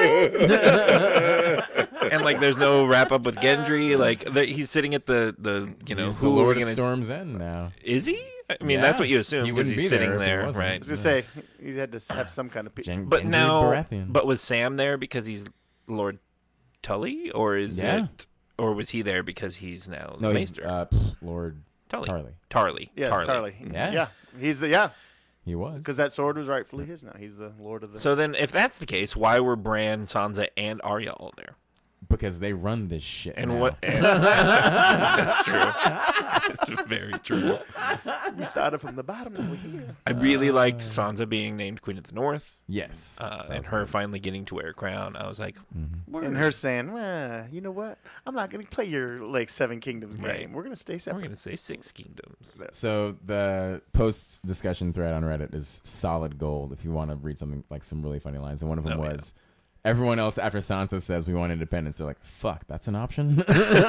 good. And like, there's no wrap up with Gendry. Like, there- he's sitting at the the you know He's who the Lord are of we gonna Storm's End now. is he? I mean, Yeah. that's what you assume He because wouldn't he's be sitting there if he there, wasn't. right? I was gonna say he had to have some kind of. Pe- Gen- But Gendry now, Baratheon. but was Sam there because he's Lord Tully, or is Yeah. it, or was he there because he's now the no, he's Maester? uh, pff, Lord Tully. Tarly. Tarly. yeah, Tarly. Tarly. Yeah. yeah, he's the yeah He was. because that sword was rightfully his now. He's the Lord of the. So then, if that's the case, why were Bran, Sansa, and Arya all there? Because they run this shit. And now. what? And, that's true. That's very true. we started from the bottom and we're here. I really liked Sansa being named Queen of the North, Yes. uh, That and was her good. finally getting to wear a crown. I was like, word. And her saying, well, you know what? I'm not going to play your like Seven Kingdoms game. Right. We're going to stay we're separate. gonna say Six Kingdoms. So the post discussion thread on Reddit is solid gold. If you want to read something like some really funny lines, and one of them Oh, yeah. was, everyone else after Sansa says we want independence, they're like, "Fuck, that's an option."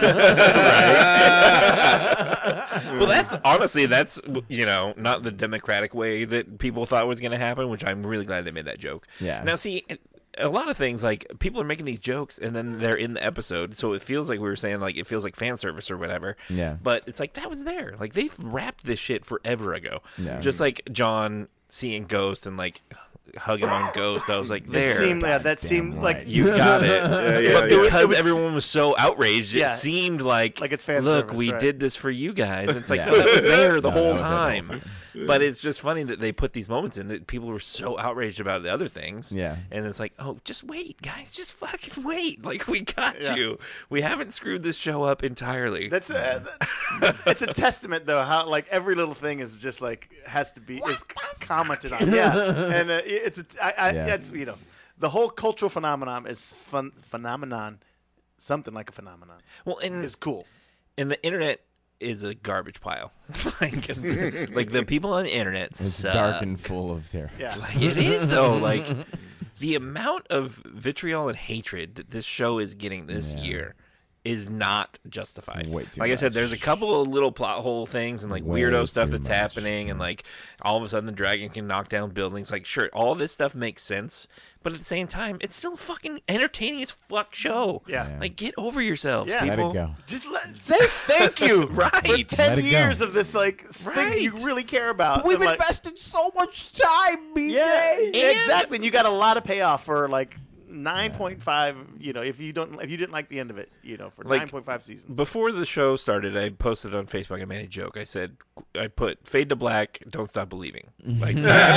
Well, that's honestly, that's, you know, not the democratic way that people thought was going to happen, which I'm really glad they made that joke. Yeah. Now, see, a lot of things, like, people are making these jokes and then they're in the episode, so it feels like we were saying, like, it feels like fan service or whatever. Yeah. But it's like, that was there. Like, they've wrapped this shit forever ago. Yeah. Just like John seeing Ghost and, like, hugging on Ghost. I was like, there. It seemed, yeah, that Damn seemed right. like You got it. Yeah, yeah, But yeah. because It was- everyone was so outraged, Yeah. it seemed like, Like it's fan look, service, we right. did this for you guys. It's like, Yeah. no, that was there the No, whole that was there the whole time. time. But it's just funny that they put these moments in that people were so outraged about the other things. Yeah. And it's like, oh, just wait, guys. Just fucking wait. Like, we got Yeah. you. We haven't screwed this show up entirely. That's a, that- it's a testament though how like every little thing is just like has to be is commented on. Yeah, and uh, it's a, I, I, Yeah. it's you know the whole cultural phenomenon is fun phenomenon, something like a phenomenon. well, and, Is cool. and the internet is a garbage pile. like, it's- like, the people on the internet It's suck. dark and full of terror. Yeah, It is though. Like the amount of vitriol and hatred that this show is getting this Yeah. year is not justified. Way too like I said, much. there's a couple of little plot hole things and like Way weirdo stuff too that's much. happening, and like all of a sudden the dragon can knock down buildings. Like, sure, all this stuff makes sense, but at the same time, it's still fucking entertaining as fuck show. Yeah. Yeah. Like, get over yourselves, Yeah. Let people. it go. just let, say thank you Right. for Let ten it go. years of this like s- thing that you Right. really care about. We've and, like, invested so much time, B J. yeah, And- exactly. And you got a lot of payoff for like nine point five. You know, if you don't, if you didn't like the end of it, you know, for Like, nine point five seasons. Before the show started, I posted on Facebook. I made a joke. I said, I put fade to black, don't stop believing. Like,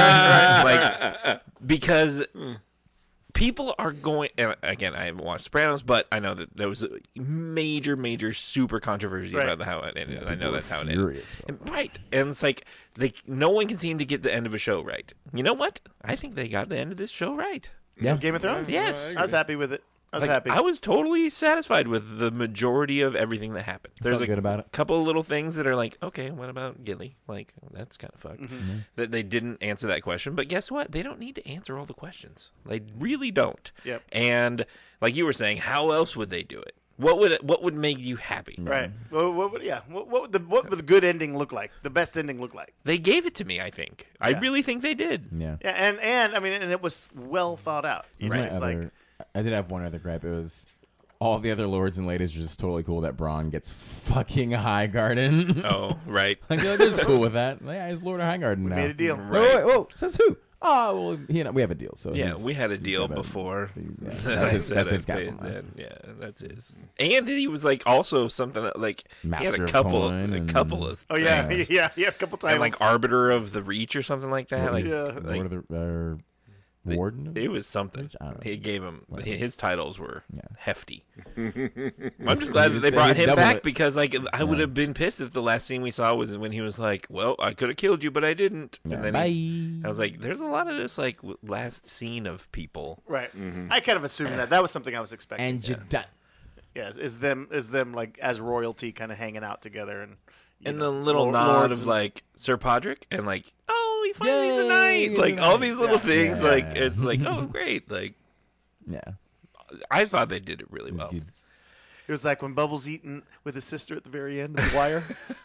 like because people are going, and again, I haven't watched Sopranos, but I know that there was a major, major, super controversy Right. about how it ended. and I know People that's were how it ended. furious about And- right. And it's like, they, no one can seem to get the end of a show right. You know what? I think they got the end of this show right. Yeah. Game of Thrones. Yes. I was happy with it. I was Like, happy. I was totally satisfied with the majority of everything that happened. There's felt a good about it. couple of little things that are like, okay, what about Gilly? Like, that's kind of fucked. Mm-hmm. That they didn't answer that question. But guess what? They don't need to answer all the questions. They really don't. Yep. And like you were saying, how else would they do it? What would what would make you happy? Right. Well, what would, yeah. What, what would the what would the good ending look like? The best ending look like? They gave it to me. I think. I Yeah. really think they did. Yeah. Yeah, and and I mean, and it was well thought out. You Here's know, my it's other, like I did have one other gripe. It was all the other lords and ladies are just totally cool that Braun gets fucking High Garden. Oh, right. Like, they're just cool with that. Yeah, he's Lord of High Garden now. made a deal. Wait, wait, whoa, says who? Oh, well, he and I, we have a deal. So Yeah, he's- we had a he's deal got a- before. yeah, that that's I his- said that's I his castle paid now. then. Yeah, that's his. And he was like also something like he had Master a of couple, Coin a and- couple of. oh yeah, things. yeah, yeah, a couple times. And like Arbiter of the Reach or something like that. Like, Yeah. like Lord of the, or Warden. It was something. I don't know. He gave him Whatever. his titles were Yeah. hefty. I'm just glad that they Say brought him double back it. because like I would Yeah. have been pissed if the last scene we saw was when he was like, "Well, I could have killed you, but I didn't." Yeah, And then bye. he- I was like, "There's a lot of this like w- last scene of people." Right. I kind of assumed that. That was something I was expecting. and you done. Yeah, is, is them is them like as royalty kind of hanging out together and you And know, the little lor- nod lords of and- like Sir Podrick and like, "Oh, he finally he's a Yay, knight!" he's a Like all knight. these little Yeah. things. Yeah. Like it's like, oh, great. Like Yeah. I thought they did it really It's well. good. It was like when Bubbles eating with his sister at the very end of The Wire.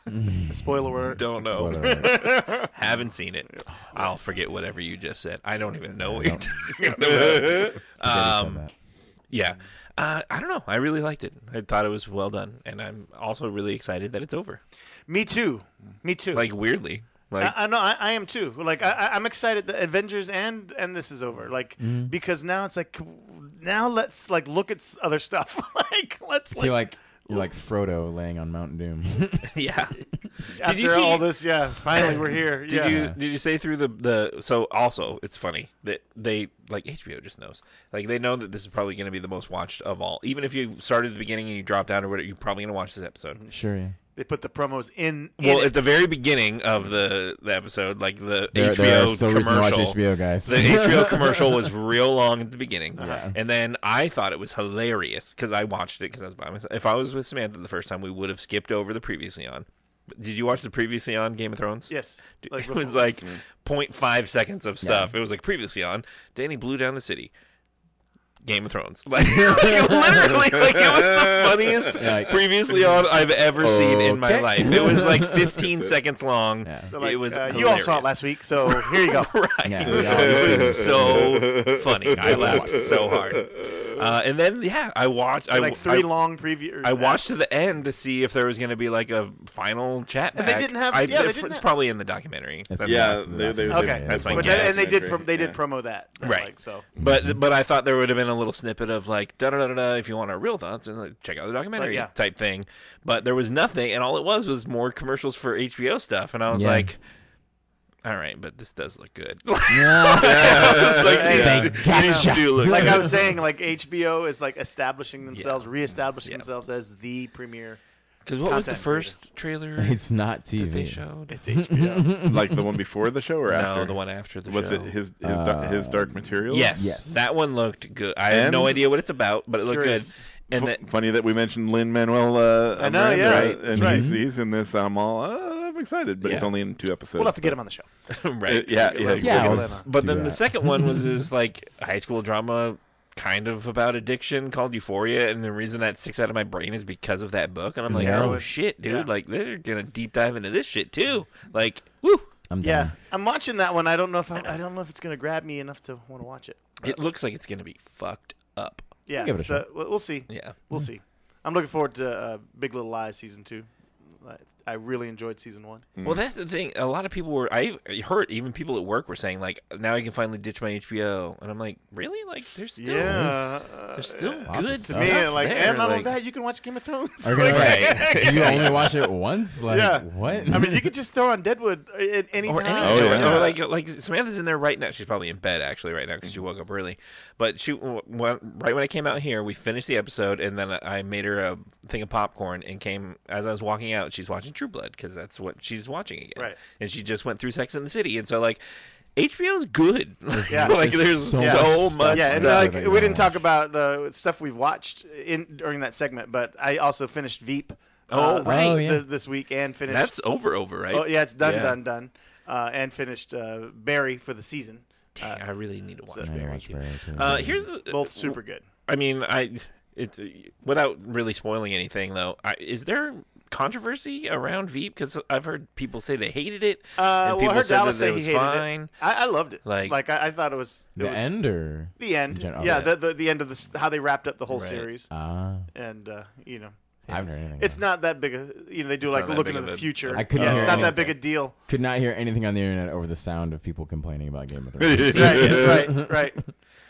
Spoiler alert. Don't know. Spoiler alert. Haven't seen it. I'll forget whatever you just said. I don't even know what I you're don't- talking about. Forget he said Um, that. Yeah. Uh, I don't know. I really liked it. I thought it was well done, and I'm also really excited that it's over. Me too. Me too. Like weirdly, like I, I know I, I am too. Like I, I- I'm excited that Avengers and and this is over. Like Mm-hmm. because now it's like now let's like look at s- other stuff. like let's I feel like you're like Frodo laying on Mount Doom. yeah. after Did you see all this? Yeah, finally we're here. Did yeah. you did you say through the the so also it's funny that they like H B O just knows like they know that this is probably going to be the most watched of all. Even if you started at the beginning and you dropped out or whatever, you're probably going to watch this episode. Sure, yeah. They put the promos in. in Well, it. at the very beginning of the, the episode, like the There, H B O there are still reasons to watch commercial, H B O, guys. the H B O commercial was real long at the beginning, Yeah. and then I thought it was hilarious because I watched it because I was by myself. If I was with Samantha the first time, we would have skipped over the previously on. Did you watch the previously on Game of Thrones? Yes. Dude, Like it was before. like zero point five seconds of stuff. It was like previously on. Danny blew down the city. Game of Thrones. Like, like, literally, like it was the funniest Yeah, like- previously on I've ever seen in my Okay. life. It was like fifteen seconds long. Yeah. They're like, It was uh, you all saw it hilarious. last week, so here you go. Right. Yeah, It yeah. was so funny. I laughed so hard. Uh, and then yeah, I watched. I like three I, long previews. I watched to the end to see if there was going to be like a final chat. And they back. didn't have- I, yeah, they it's didn't have- probably in the documentary. That's- That's- Yeah, that's the they, they, documentary. they, Okay, That's my but guess. that, and they did Documentary, pro- they did yeah. promo that, Right. Like, so But but I thought there would have been a little snippet of like da da da da. If you want our real thoughts, and like, check out the documentary Like, yeah. type thing. But there was nothing, and all it was was more commercials for H B O stuff. And I was Yeah. like, all right, but this does look good. Yeah. It's like, They these gotcha. do look like good. I was saying, like H B O is like establishing themselves, reestablishing Yeah. themselves as the premier. Because what was the content first trailer It's not T that they V. showed? It's H B O. like the one before the show or after? No, the one after the Was show. it his his, dar- his Dark Materials? Yes, Yes. that one looked good. I have no And- idea what it's about, but it looked Curious. good. And F- that, funny that we mentioned Lin Manuel. Uh, I know, yeah, Miranda, right, and right. he's, he's in this. I'm all uh, I'm excited, but he's Yeah. only in two episodes. We'll have to get him on the show. right? Uh, yeah, yeah, Yeah, we'll- let's But do then the that. second one was this like high school drama, kind of about addiction called Euphoria, and the reason that sticks out of my brain is because of that book. And I'm like, Yeah. oh shit, dude! Yeah. Like they're gonna deep dive into this shit too. Like, woo! I'm Yeah, done. I'm watching that one. I don't know if I, I don't know if it's gonna grab me enough to want to watch it. It looks like it's gonna be fucked up. Yeah, Give it a so we'll we'll see. Yeah. We'll see. I'm looking forward to uh, Big Little Lies season two. I- I really enjoyed season one. Well, that's the thing. A lot of people were. I heard even people at work were saying like, now I can finally ditch my H B O, and I'm like, really? Like, there's still Yeah, there's still Awesome good stuff. to me, stuff like, there. and not only like, that, you can watch Game of Thrones. Are you gonna, Like, like, do you only watch it once? Like, Yeah. what? I mean, you could just throw on Deadwood at any or time. any, Oh, or, yeah. or like like Samantha's in there right now. She's probably in bed actually right now because she woke up early. But she w- when, right when I came out here, we finished the episode, and then I made her a thing of popcorn and came as I was walking out. She's watching True Blood because that's what she's watching again. Right. And she just went through Sex and the City, and so like H B O's good. Yeah. like There's there's so so, much much. Yeah, and stuff like that we you didn't watch. talk about uh, stuff we've watched in during that segment, but I also finished Veep. Oh, uh, right. Oh, yeah. th- this week and finished. That's over, over, right? Oh yeah, it's done, Yeah. done, done, uh, and finished uh, Barry for the season. Dang, I really need to watch I Barry watch too. Barry, too. Uh, here's the, Both super good. I mean, I it's without really spoiling anything though. I, is there controversy around Veep? Because I've heard people say they hated it, Uh, and well, I people heard said Dallas that say it he was hated fine. it. I, I loved it. Like- Like, I, I thought it was it the was end or the end. Gen- oh, yeah, okay. the, the the end of this, how they wrapped up the whole Right. series, Ah, and uh, you know, I haven't heard anything. it's about not that big a. You know, they do It's like not that look big into of the a- future. I couldn't Yeah, it's hear not that anything. big a deal. it. Could not hear anything on the internet over the sound of people complaining about Game of Thrones. right, right, right.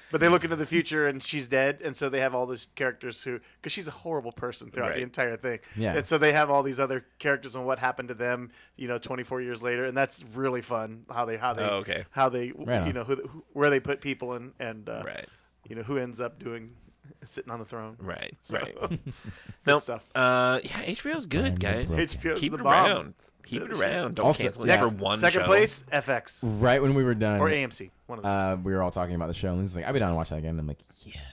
But they look into the future, and she's dead, and so they have all these characters who, because she's a horrible person throughout Right. the entire thing. Yeah. And so they have all these other characters and what happened to them, you know, twenty-four years later, and that's really fun. How they, how they, Oh, okay. how they, Right on. you know, who, who, where they put people in, and uh, Right. you know, who ends up doing, sitting on the throne. Right. So, Right. good Nope. stuff. Uh, yeah, H B O's good, Brand guys. new H B O's Keep the it bomb. around. Keep it Good around. Don't Also- cancel it next- for one Second show. place, F X Right when we were done, or A M C. One of them. uh, we were all talking about the show, and Lindsay's like, "I'll be down to watch that again." And I'm like,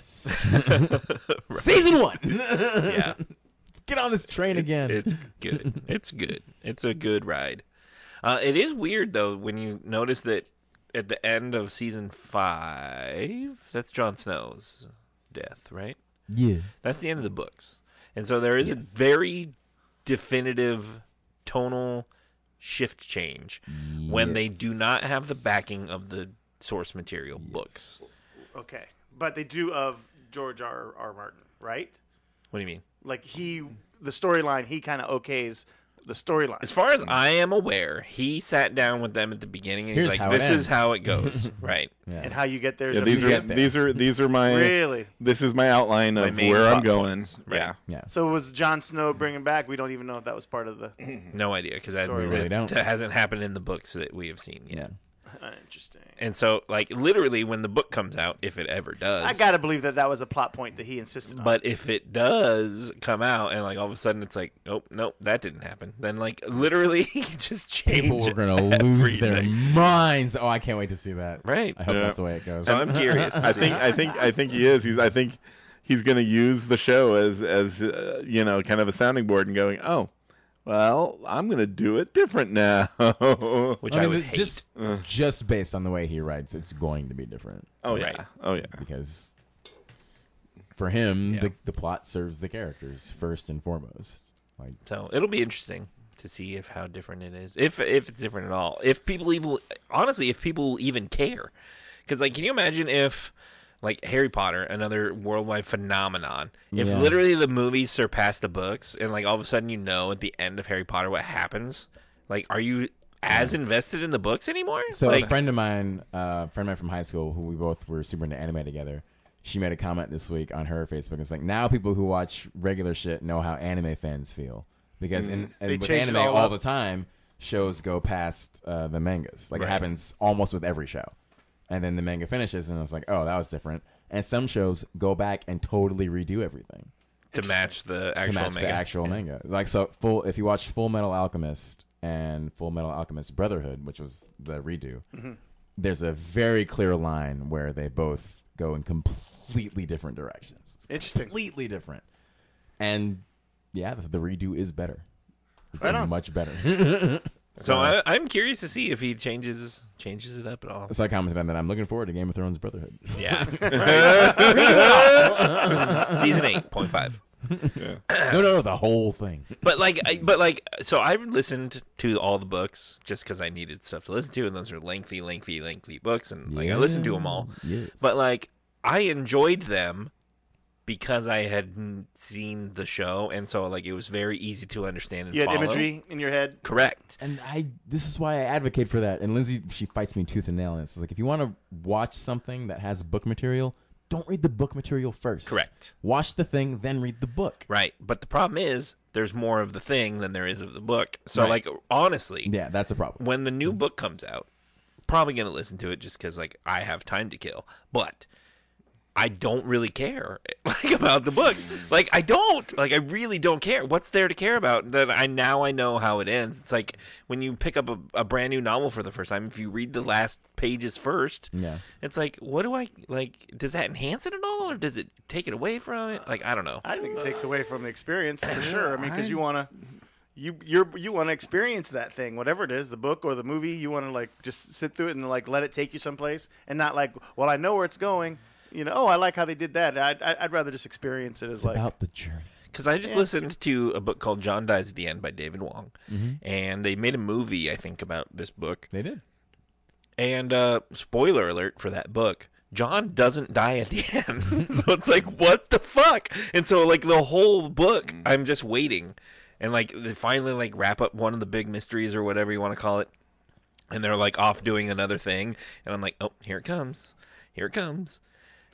"Yes, season one. Yeah. Let's get on this train again." It's good. It's good. It's a good ride. Uh, it is weird though when you notice that at the end of season five, that's Jon Snow's death, right? Yeah. That's the end of the books, and so there is a very definitive tonal shift change when they do not have the backing of the source material books. Okay, but they do of George R. R. Martin, right? What do you mean? Like he, the storyline, he kind of okays the storyline. As far as I am aware, he sat down with them at the beginning and Here's he's how like, it "This ends." is how it goes." Right. Yeah. And how you get there. is Yeah, up these to are you. get there. these are these are my Really? This is my outline My of main where I'm plot going. points, right. Yeah. Yeah. So was Jon Snow bringing back? We don't even know if that was part of the. No idea because that, Story. We really that- don't. that hasn't happened in the books that we have seen yet. Yeah. Uh, interesting. And so, like, literally, when the book comes out, if it ever does, I gotta believe that that was a plot point that he insisted on. But if it does come out, and like all of a sudden it's like, nope, nope, that didn't happen. Then like literally, he just change. People were gonna lose their everything. minds. Oh, I can't wait to see that. Right. I hope Yeah. that's the way it goes. So I'm curious. to I see. think I think I think he is. He's I think he's going to use the show as as uh, you know, kind of a sounding board and going, "Oh, well, I'm going to do it different now." which I I, mean, would hate. just just based on the way he writes, it's going to be different oh yeah. Right. Oh yeah. because for him, Yeah. the the plot serves the characters first and foremost. Like, So it'll be interesting to see if how different it is, if if it's different at all. If people even, honestly, if people even care, because like, can you imagine if like Harry Potter, another worldwide phenomenon, if Yeah. literally the movies surpass the books, and like all of a sudden you know at the end of Harry Potter what happens, like, are you as invested in the books anymore? so like, a friend of mine, uh, a friend of mine from high school, who we both were super into anime together, she made a comment this week on her Facebook. It's like, now people who watch regular shit know how anime fans feel because in, They and with change it anime all all, up. the time, shows go past uh, the mangas. Like Right. it happens almost with every show, and then the manga finishes, and it's like, oh, that was different. And some shows go back and totally redo everything to match the actual to match manga. the actual Yeah. manga. Like, so full. If you watch Full Metal Alchemist and Full Metal Alchemist Brotherhood, which was the redo, Mm-hmm. there's a very clear line where they both go in completely different directions. It's Interesting. completely different. And yeah, the, the redo is better. It's Right like on. much better. So I, I'm curious to see if he changes changes it up at all. So I commented on that. I'm looking forward to Game of Thrones Brotherhood. Yeah. Season eight point five. no, no, no, the whole thing. But like, I, but like, so I listened to all the books just because I needed stuff to listen to, and those are lengthy, lengthy, lengthy books, and like I listened to them all. Yes. But like, I enjoyed them because I had n- seen the show, and so like it was very easy to understand and You had follow. imagery in your head. Correct. And I, this is why I advocate for that. And Lindsay, she fights me tooth and nail. And it's like, if you want to watch something that has book material, don't read the book material first. Correct. Watch the thing, then read the book. Right. But the problem is, there's more of the thing than there is of the book. So Right. like, honestly, Yeah, that's a problem. when the new book comes out, probably gonna listen to it just because like I have time to kill. But I don't really care like about the books. Like I don't. Like I really don't care. What's there to care about? That I now I know how it ends. It's like when you pick up a, a brand new novel for the first time. If you read the last pages first, Yeah. it's like, what do I like? Does that enhance it at all, or does it take it away from it? Like I don't know. I think it takes away from the experience for sure. I mean, because you want to, you you're you want to experience that thing, whatever it is, the book or the movie. You want to like just sit through it and like let it take you someplace, and not like, well, I know where it's going. You know, oh, I like how they did that. I'd, I'd rather just experience it as It's like about the journey. Because I just Yeah. listened to a book called John Dies at the End by David Wong, Mm-hmm. and they made a movie, I think, about this book. They did. And uh, spoiler alert for that book, John doesn't die at the end. So it's like, what the fuck? And so like the whole book, I'm just waiting, and like they finally like wrap up one of the big mysteries or whatever you want to call it, and they're like off doing another thing, and I'm like, oh, here it comes, here it comes.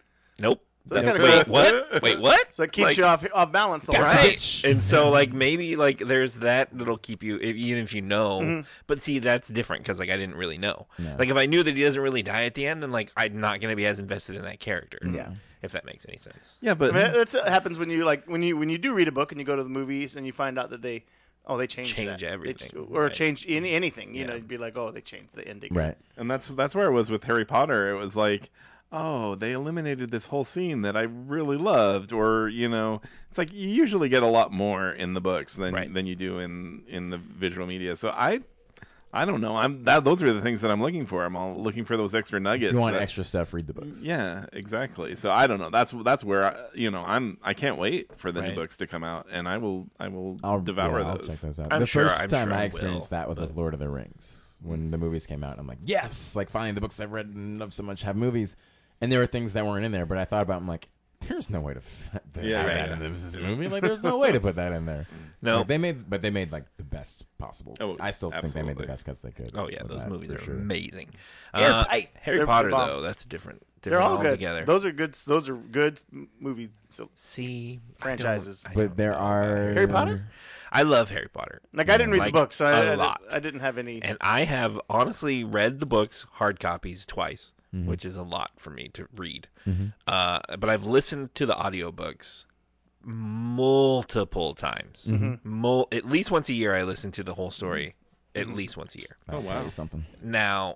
Nope. That's Wait, kinda cool. what? Wait, what? So it keeps Like- you off off balance the whole time. Right. And so, like, maybe, like, there's that that'll keep you, if, even if you know. Mhm. But see, that's different because, like, I didn't really know. Yeah. Like, if I knew that he doesn't really die at the end, then, like, I'm not going to be as invested in that character. Yeah. If that makes any sense. Yeah, but I mean, that's what happens when you like when you when you do read a book and you go to the movies and you find out that they oh they changed Change that. They everything. ch- or Right. change any, anything. You Yeah. know, you'd be like, oh, they changed the ending. Right. and that's that's where it was with Harry Potter. It was like, oh, they eliminated this whole scene that I really loved, or you know, it's like you usually get a lot more in the books than Right. than you do in in the visual media. So I. I don't know. I'm that. Those are the things that I'm looking for. I'm all looking for those extra nuggets. If you want that- extra stuff, read the books. Yeah, exactly. So I don't know. That's that's where I, you know I'm. I can't wait for the Right. new books to come out, and I will. I will I'll devour yeah, I'll those. check those out. I'm the sure- first I'm time sure I I experienced will, that was with Lord of the Rings. When the movies came out, I'm like, yes! Like, finally, the books I've read and love so much have movies. And there were things that weren't in there, but I thought about it, I'm like, there's no way to fit that Yeah, right. in this movie. Like, there's no way to put that in there. No. Like, they made, but they made, like, the best possible. Oh, I still think they made the absolutely. best cuts they could. Oh, yeah. with Those that, movies for are sure. amazing. Airtight. Harry They're Potter, the bomb. though, that's different. different They're all good. altogether. Those are good. Those are good m- movie so- See, I franchises. don't- I But don't there know are... about Harry Potter? I love Harry Potter. Like I didn't read Like, the book, so I, a I, lot. I didn't have any. And I have honestly read the books, hard copies, twice, Mm-hmm. which is a lot for me to read. Uh, but I've listened to the audiobooks multiple times. Mm-hmm. Mul- at least once a year, I listen to the whole story. At least once a year. Oh, wow. Something. Now,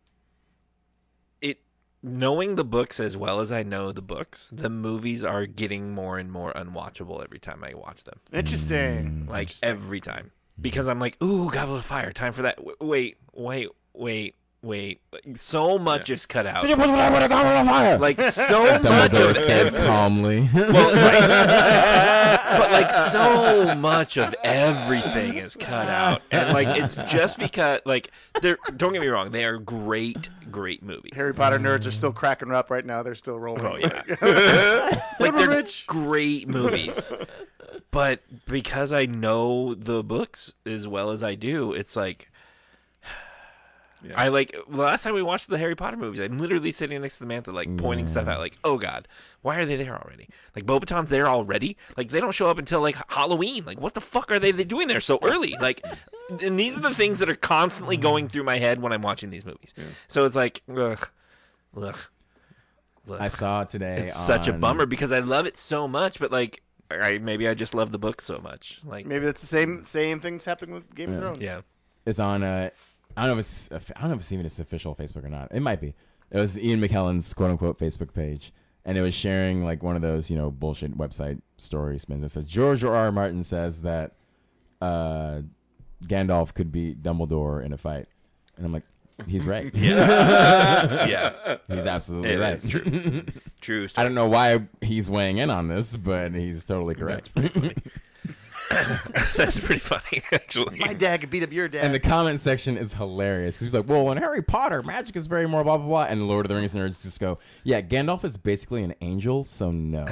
it knowing the books as well as I know the books, the movies are getting more and more unwatchable every time I watch them. Interesting. Like every time, because I'm like, ooh, Goblet of Fire, time for that. W- wait, wait, wait, wait. Like, so much is cut out. Like so much Dumbledore of said every- calmly. well, right. But like so much of everything is cut out, and like it's just because like they're. Don't get me wrong, they are great, great movies. Harry Potter nerds are still cracking up right now. They're still rolling. Oh yeah, like they're Rich. great movies. But because I know the books as well as I do, it's like Yeah. I like the last time we watched the Harry Potter movies, I'm literally sitting next to Samantha, like pointing stuff out, like, oh god, why are they there already? Like Bo-Katon's there already. Like they don't show up until like Halloween. Like what the fuck are they, they doing there so early? Like, and these are the things that are constantly going through my head when I'm watching these movies. So it's like, ugh, ugh, ugh. I saw it today. It's such a on- bummer because I love it so much, but like, I maybe I just love the book so much. Like, Maybe that's the same same things happening with Game of Yeah. Thrones. yeah, It's on. Uh, I don't know if it's. I don't know if it's even its official Facebook or not. It might be. It was Ian McKellen's quote unquote Facebook page, and it was sharing like one of those you know bullshit website story spins that says George R. R. Martin says that uh, Gandalf could beat Dumbledore in a fight, and I'm like, he's right. yeah, yeah. He's absolutely It right. is true. True. I don't know why he's weighing in on this, but he's totally correct. That's pretty funny, actually. My dad could beat up your dad. And the comment section is hilarious because he's like, well, in Harry Potter, magic is very more blah, blah, blah. And Lord of the Rings nerds just go, yeah, Gandalf is basically an angel, so no.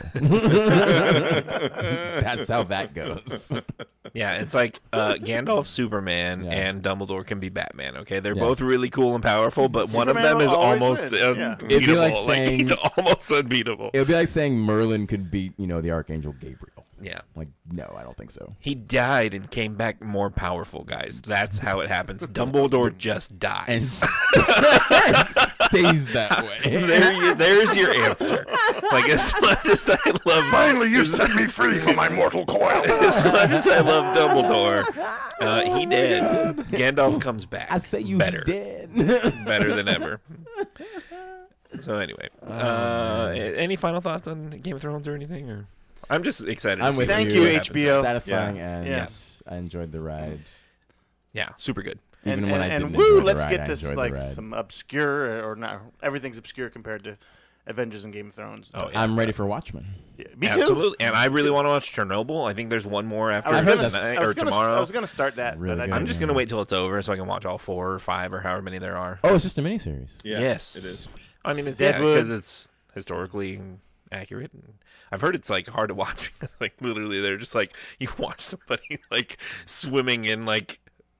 That's how that goes. Yeah, it's like uh, Gandalf, Superman, Yeah. and Dumbledore can be Batman. Okay, they're Yeah. both really cool and powerful, but one of Superman them will is always almost win. Yeah. unbeatable. It'd be like Like, saying- he's almost unbeatable. It would be like saying Merlin could beat, you know, the Archangel Gabriel. Yeah. Like, no, I don't think so. He died and came back more powerful, guys. That's how it happens. Dumbledore just And dies. stays that way. there you, there's your answer. Like, as much as I love... Finally, you set me free from my mortal coil. As much as I love Dumbledore, uh, he did. Gandalf comes back. I say you better. dead. Better than ever. So anyway, uh, any final thoughts on Game of Thrones or anything? Or I'm just excited. to I'm see with what Thank you. you, happens. H B O. Satisfying, Yeah. and Yeah. yes, I enjoyed the ride. Yeah, super good. Even and, when and, I and didn't woo, enjoy the let's ride, get I this enjoyed the like ride. some obscure or not. Everything's obscure compared to Avengers and Game of Thrones. Oh, yeah. I'm ready for Watchmen. Yeah, me too. Absolutely, and I really want to watch Chernobyl. I think there's one more after I was heard gonna, tonight I was or gonna, tomorrow. I was gonna start that, Really but good. I, I'm just gonna wait till it's over so I can watch all four or five or however many there are. Oh, it's just a miniseries. Yeah, yes, it is. I mean, it's Deadwood. because it's historically accurate. And I've heard it's like hard to watch. Like literally, they're just like you watch somebody like swimming in like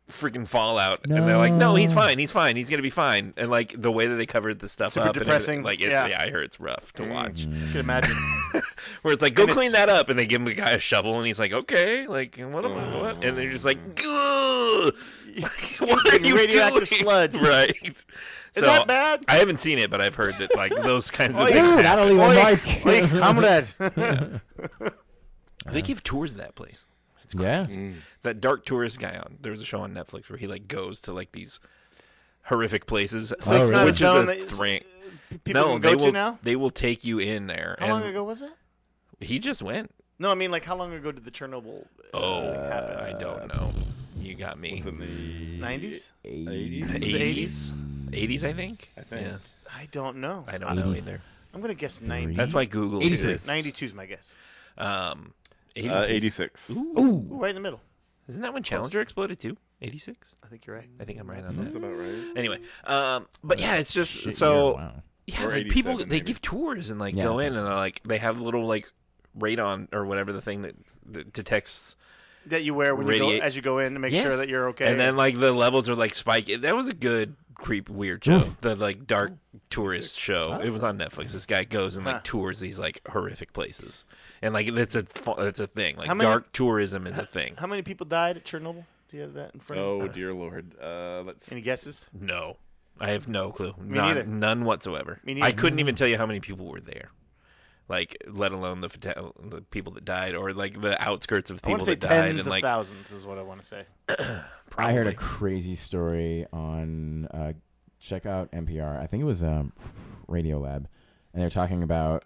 freaking fallout, no. and they're like, "No, he's fine. He's fine. He's gonna be fine." And like the way that they covered the stuff Super up, depressing. And like, it's, yeah. yeah, I heard it's rough to watch. Mm. You can imagine. Where it's like, go and clean it's... that up, and they give him a guy a shovel, and he's like, "Okay, like what am I? What?" And they're just like, "Ugh, what are you radioactive doing?" sludge, right? Is so, that bad? I haven't seen it, but I've heard that like those kinds of Oy, things. dude, I don't even like. Oy, comrade. Yeah. They give tours of that place. It's crazy. Yeah. Mm. That dark tourist guy on there was a show on Netflix where he like goes to like these horrific places. So it's not which a zone is a that thra- people no, can go they to will, now? They will take you in there. How and long ago was that? He just went. No, I mean like how long ago did the Chernobyl? Uh, Oh, happen? I don't know. You got me. Was it in the nineties? eighties? eighties? eighties, I think. I think. Yeah. I don't know. I don't know either. I'm gonna guess ninety. That's why Google eighty-six. ninety-two is my guess. Um, Uh, eighty-six. Ooh. Ooh, right in the middle. Isn't that when Challenger exploded too? eighty-six? I think you're right. I think I'm right on Sounds that. about right. Anyway, um, but yeah, it's just Shit so year, wow. yeah, Or like people eighty-seven, they maybe. give tours and like Yeah, go it's in like- and they're like they have little like radon or whatever the thing that, that detects That you wear when you Radiate- go as you go in to make Yes. sure that you're okay. And then like the levels are like spike. That was a good creep weird show. The like dark tourist show. It was on Netflix. This guy goes and like Huh. tours these like horrific places. And like that's a that's a thing. Like How many- dark tourism is a thing. How many people died at Chernobyl? Do you have that in front of you? Oh dear lord. Uh, let's. Any guesses? No. I have no clue. Me none, neither. none whatsoever. Me neither. I couldn't even tell you how many people were there. Like, let alone the fata- the people that died, or like the outskirts of I want people to say that died, tens and of like thousands is what I want to say. I heard a probably. crazy story on uh, check out N P R. I think it was um, Radio Lab, and they're talking about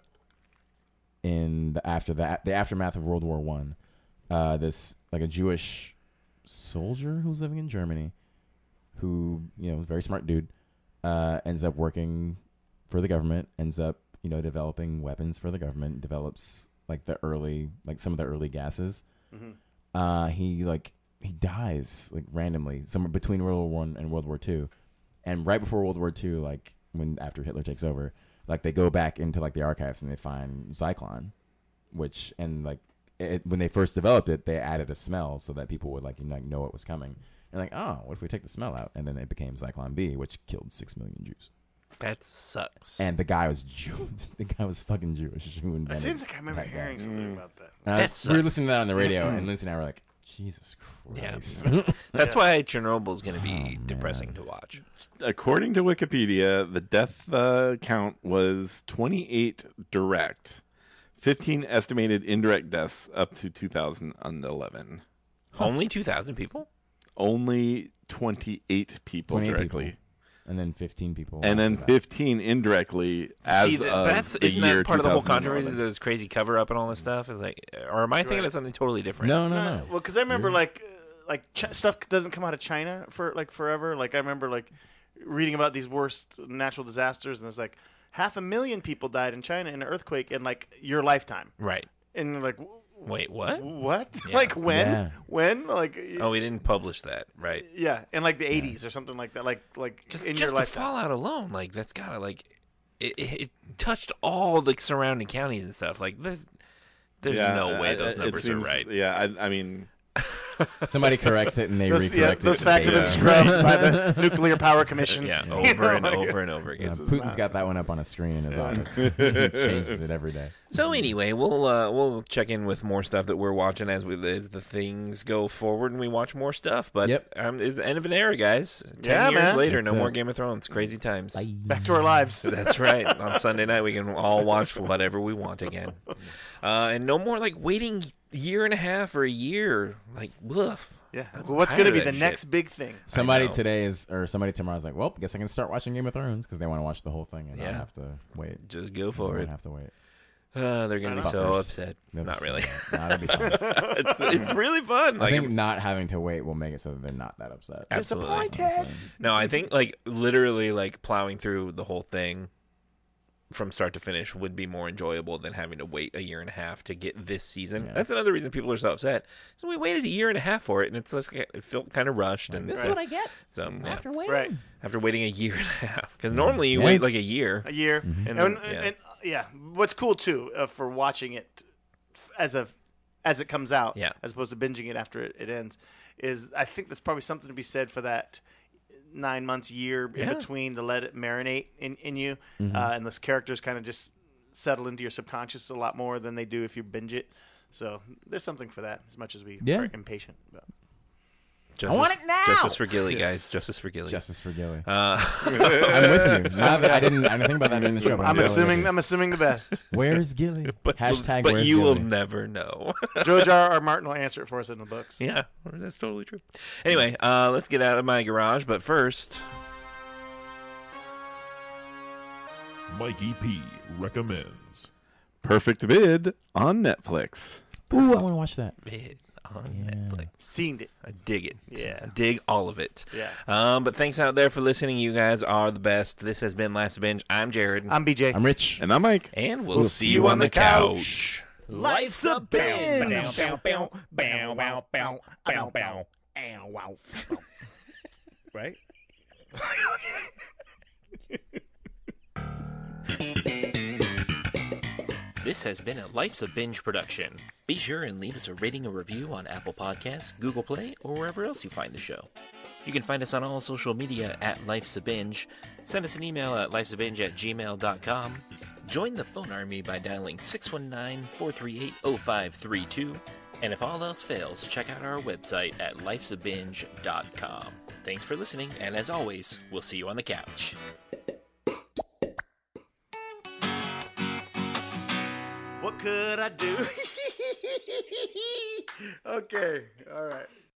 in the after the the aftermath of World War One, uh, this like a Jewish soldier who's living in Germany, who you know, very smart dude, uh, ends up working for the government, ends up you know developing weapons for the government, develops like the early like some of the early gases. Mm-hmm. Uh, he like he dies like randomly somewhere between World War One and World War Two, and right before World War Two, like when after Hitler takes over, like they go back into like the archives and they find Zyklon, which and like it, when they first developed it, they added a smell so that people would like, you know, like know it was coming. And like, oh, what if we take the smell out? And then it became Zyklon B, which killed six million Jews. That sucks. And the guy was Jew. The guy was fucking Jewish. Who It invented seems like I remember that hearing gas. something about that. And I That was- we were sucks. listening to that on the radio, and Lindsay and I were like, Jesus Christ. Yeah. That's Yeah. why Chernobyl's going to be Oh, man. depressing to watch. According to Wikipedia, the death uh, count was twenty-eight direct, fifteen estimated indirect deaths up to two thousand eleven. Only two thousand people? Only twenty-eight people twenty-eight directly. people. And then fifteen people. And then after that. fifteen indirectly as See, th- of that's the isn't year that part of the whole controversy? two thousand eleven. There's crazy cover up and all this stuff. Is like, or am I thinking Right. of something totally different? No, no, No, no. well, because I remember You're- like uh, like Ch- stuff doesn't come out of China for like forever. Like I remember like reading about these worst natural disasters, and it's like half a million people died in China in an earthquake in like your lifetime, Right. and you're like, w- Wait, what? what? Yeah. Like when? Yeah. When? Like y- Oh, we didn't publish that, right? yeah, in like the eighties or something like that. Like like Because in just your the lifetime. fallout alone, like that's gotta like, it, it, it touched all the surrounding counties and stuff. Like there's, there's Yeah, no way uh, those it numbers seems- are right. Yeah, I, I mean, Somebody corrects it and they Those, recorrect yeah, it. those to facts have be- been scrubbed by the Nuclear Power Commission. Yeah, You over know, and like- over and over again. Yeah, This is Putin's not- got that one up on a screen in his office. He changes it every day. So anyway, we'll uh, we'll check in with more stuff that we're watching as we as the things go forward and we watch more stuff. But Yep. um, it's the end of an era, guys. Ten Yeah, years man. later, That's no more it. Game of Thrones. Crazy times. Back to our lives. That's right. On Sunday night, we can all watch whatever we want again, uh, and no more like waiting a year and a half or a year. Like, woof. Yeah. I'm Well, what's tired going to of be the that next shit. big thing? Somebody know. today is, or somebody tomorrow is like, well, guess I can start watching Game of Thrones because they want to watch the whole thing and Yeah. not have to wait. Just go They for don't it. have to wait. Uh, they're gonna be so Fuckers. upset. They'll be Not so really. mad. Nah, it'll be fun. it's it's really fun. I Like, think not having to wait will make it so that they're not that upset. absolutely. Disappointed. No, I think like literally like plowing through the whole thing from start to finish would be more enjoyable than having to wait a year and a half to get this season. Yeah. That's another reason people are so upset. So we waited a year and a half for it, and it's like, it felt kind of rushed. And This is uh, what I get so yeah, after waiting. Right. after waiting a year and a half, because normally you Yeah. wait like a year. A year. And And, then- and, yeah. and, uh, yeah. What's cool too uh, for watching it f- as a as it comes out, Yeah. as opposed to binging it after it, it ends, is I think there's probably something to be said for that nine months, year Yeah. in between to let it marinate in, in you. Mhm. Uh, and those characters kind of just settle into your subconscious a lot more than they do if you binge it. So there's something for that, as much as we Yeah. are impatient. But. Justice, I want it now! Justice for Gilly, Yes. guys. Justice for Gilly. Justice for Gilly. Uh, I'm with you. Now that I didn't, I didn't think about that during the show. But I'm, I'm totally assuming with you. I'm assuming the best. Where's Gilly? but Hashtag but where's you will Gilly? never know. George R. R. Martin will answer it for us in the books. Yeah, that's totally true. Anyway, uh, let's get out of my garage. But first, Mikey P recommends. Perfect Bid on Netflix. Ooh, I want to watch that. vid on Netflix. Seen it. I dig it. Yeah. I dig all of it. Yeah. Um, but thanks out there for listening. You guys are the best. This has been Life's a Binge. I'm Jared. I'm B J. I'm Rich. And I'm Mike. And we'll, see you on the couch. Life's a binge. Right? This has been a Life's a Binge production. Be sure and leave us a rating or review on Apple Podcasts, Google Play, or wherever else you find the show. You can find us on all social media at Life's a Binge. Send us an email at lifesabinge at gmail dot com. Join the phone army by dialing six one nine, four three eight, zero five three two. And if all else fails, check out our website at lifesabinge dot com. Thanks for listening, and as always, we'll see you on the couch. What could I do? Okay. All right.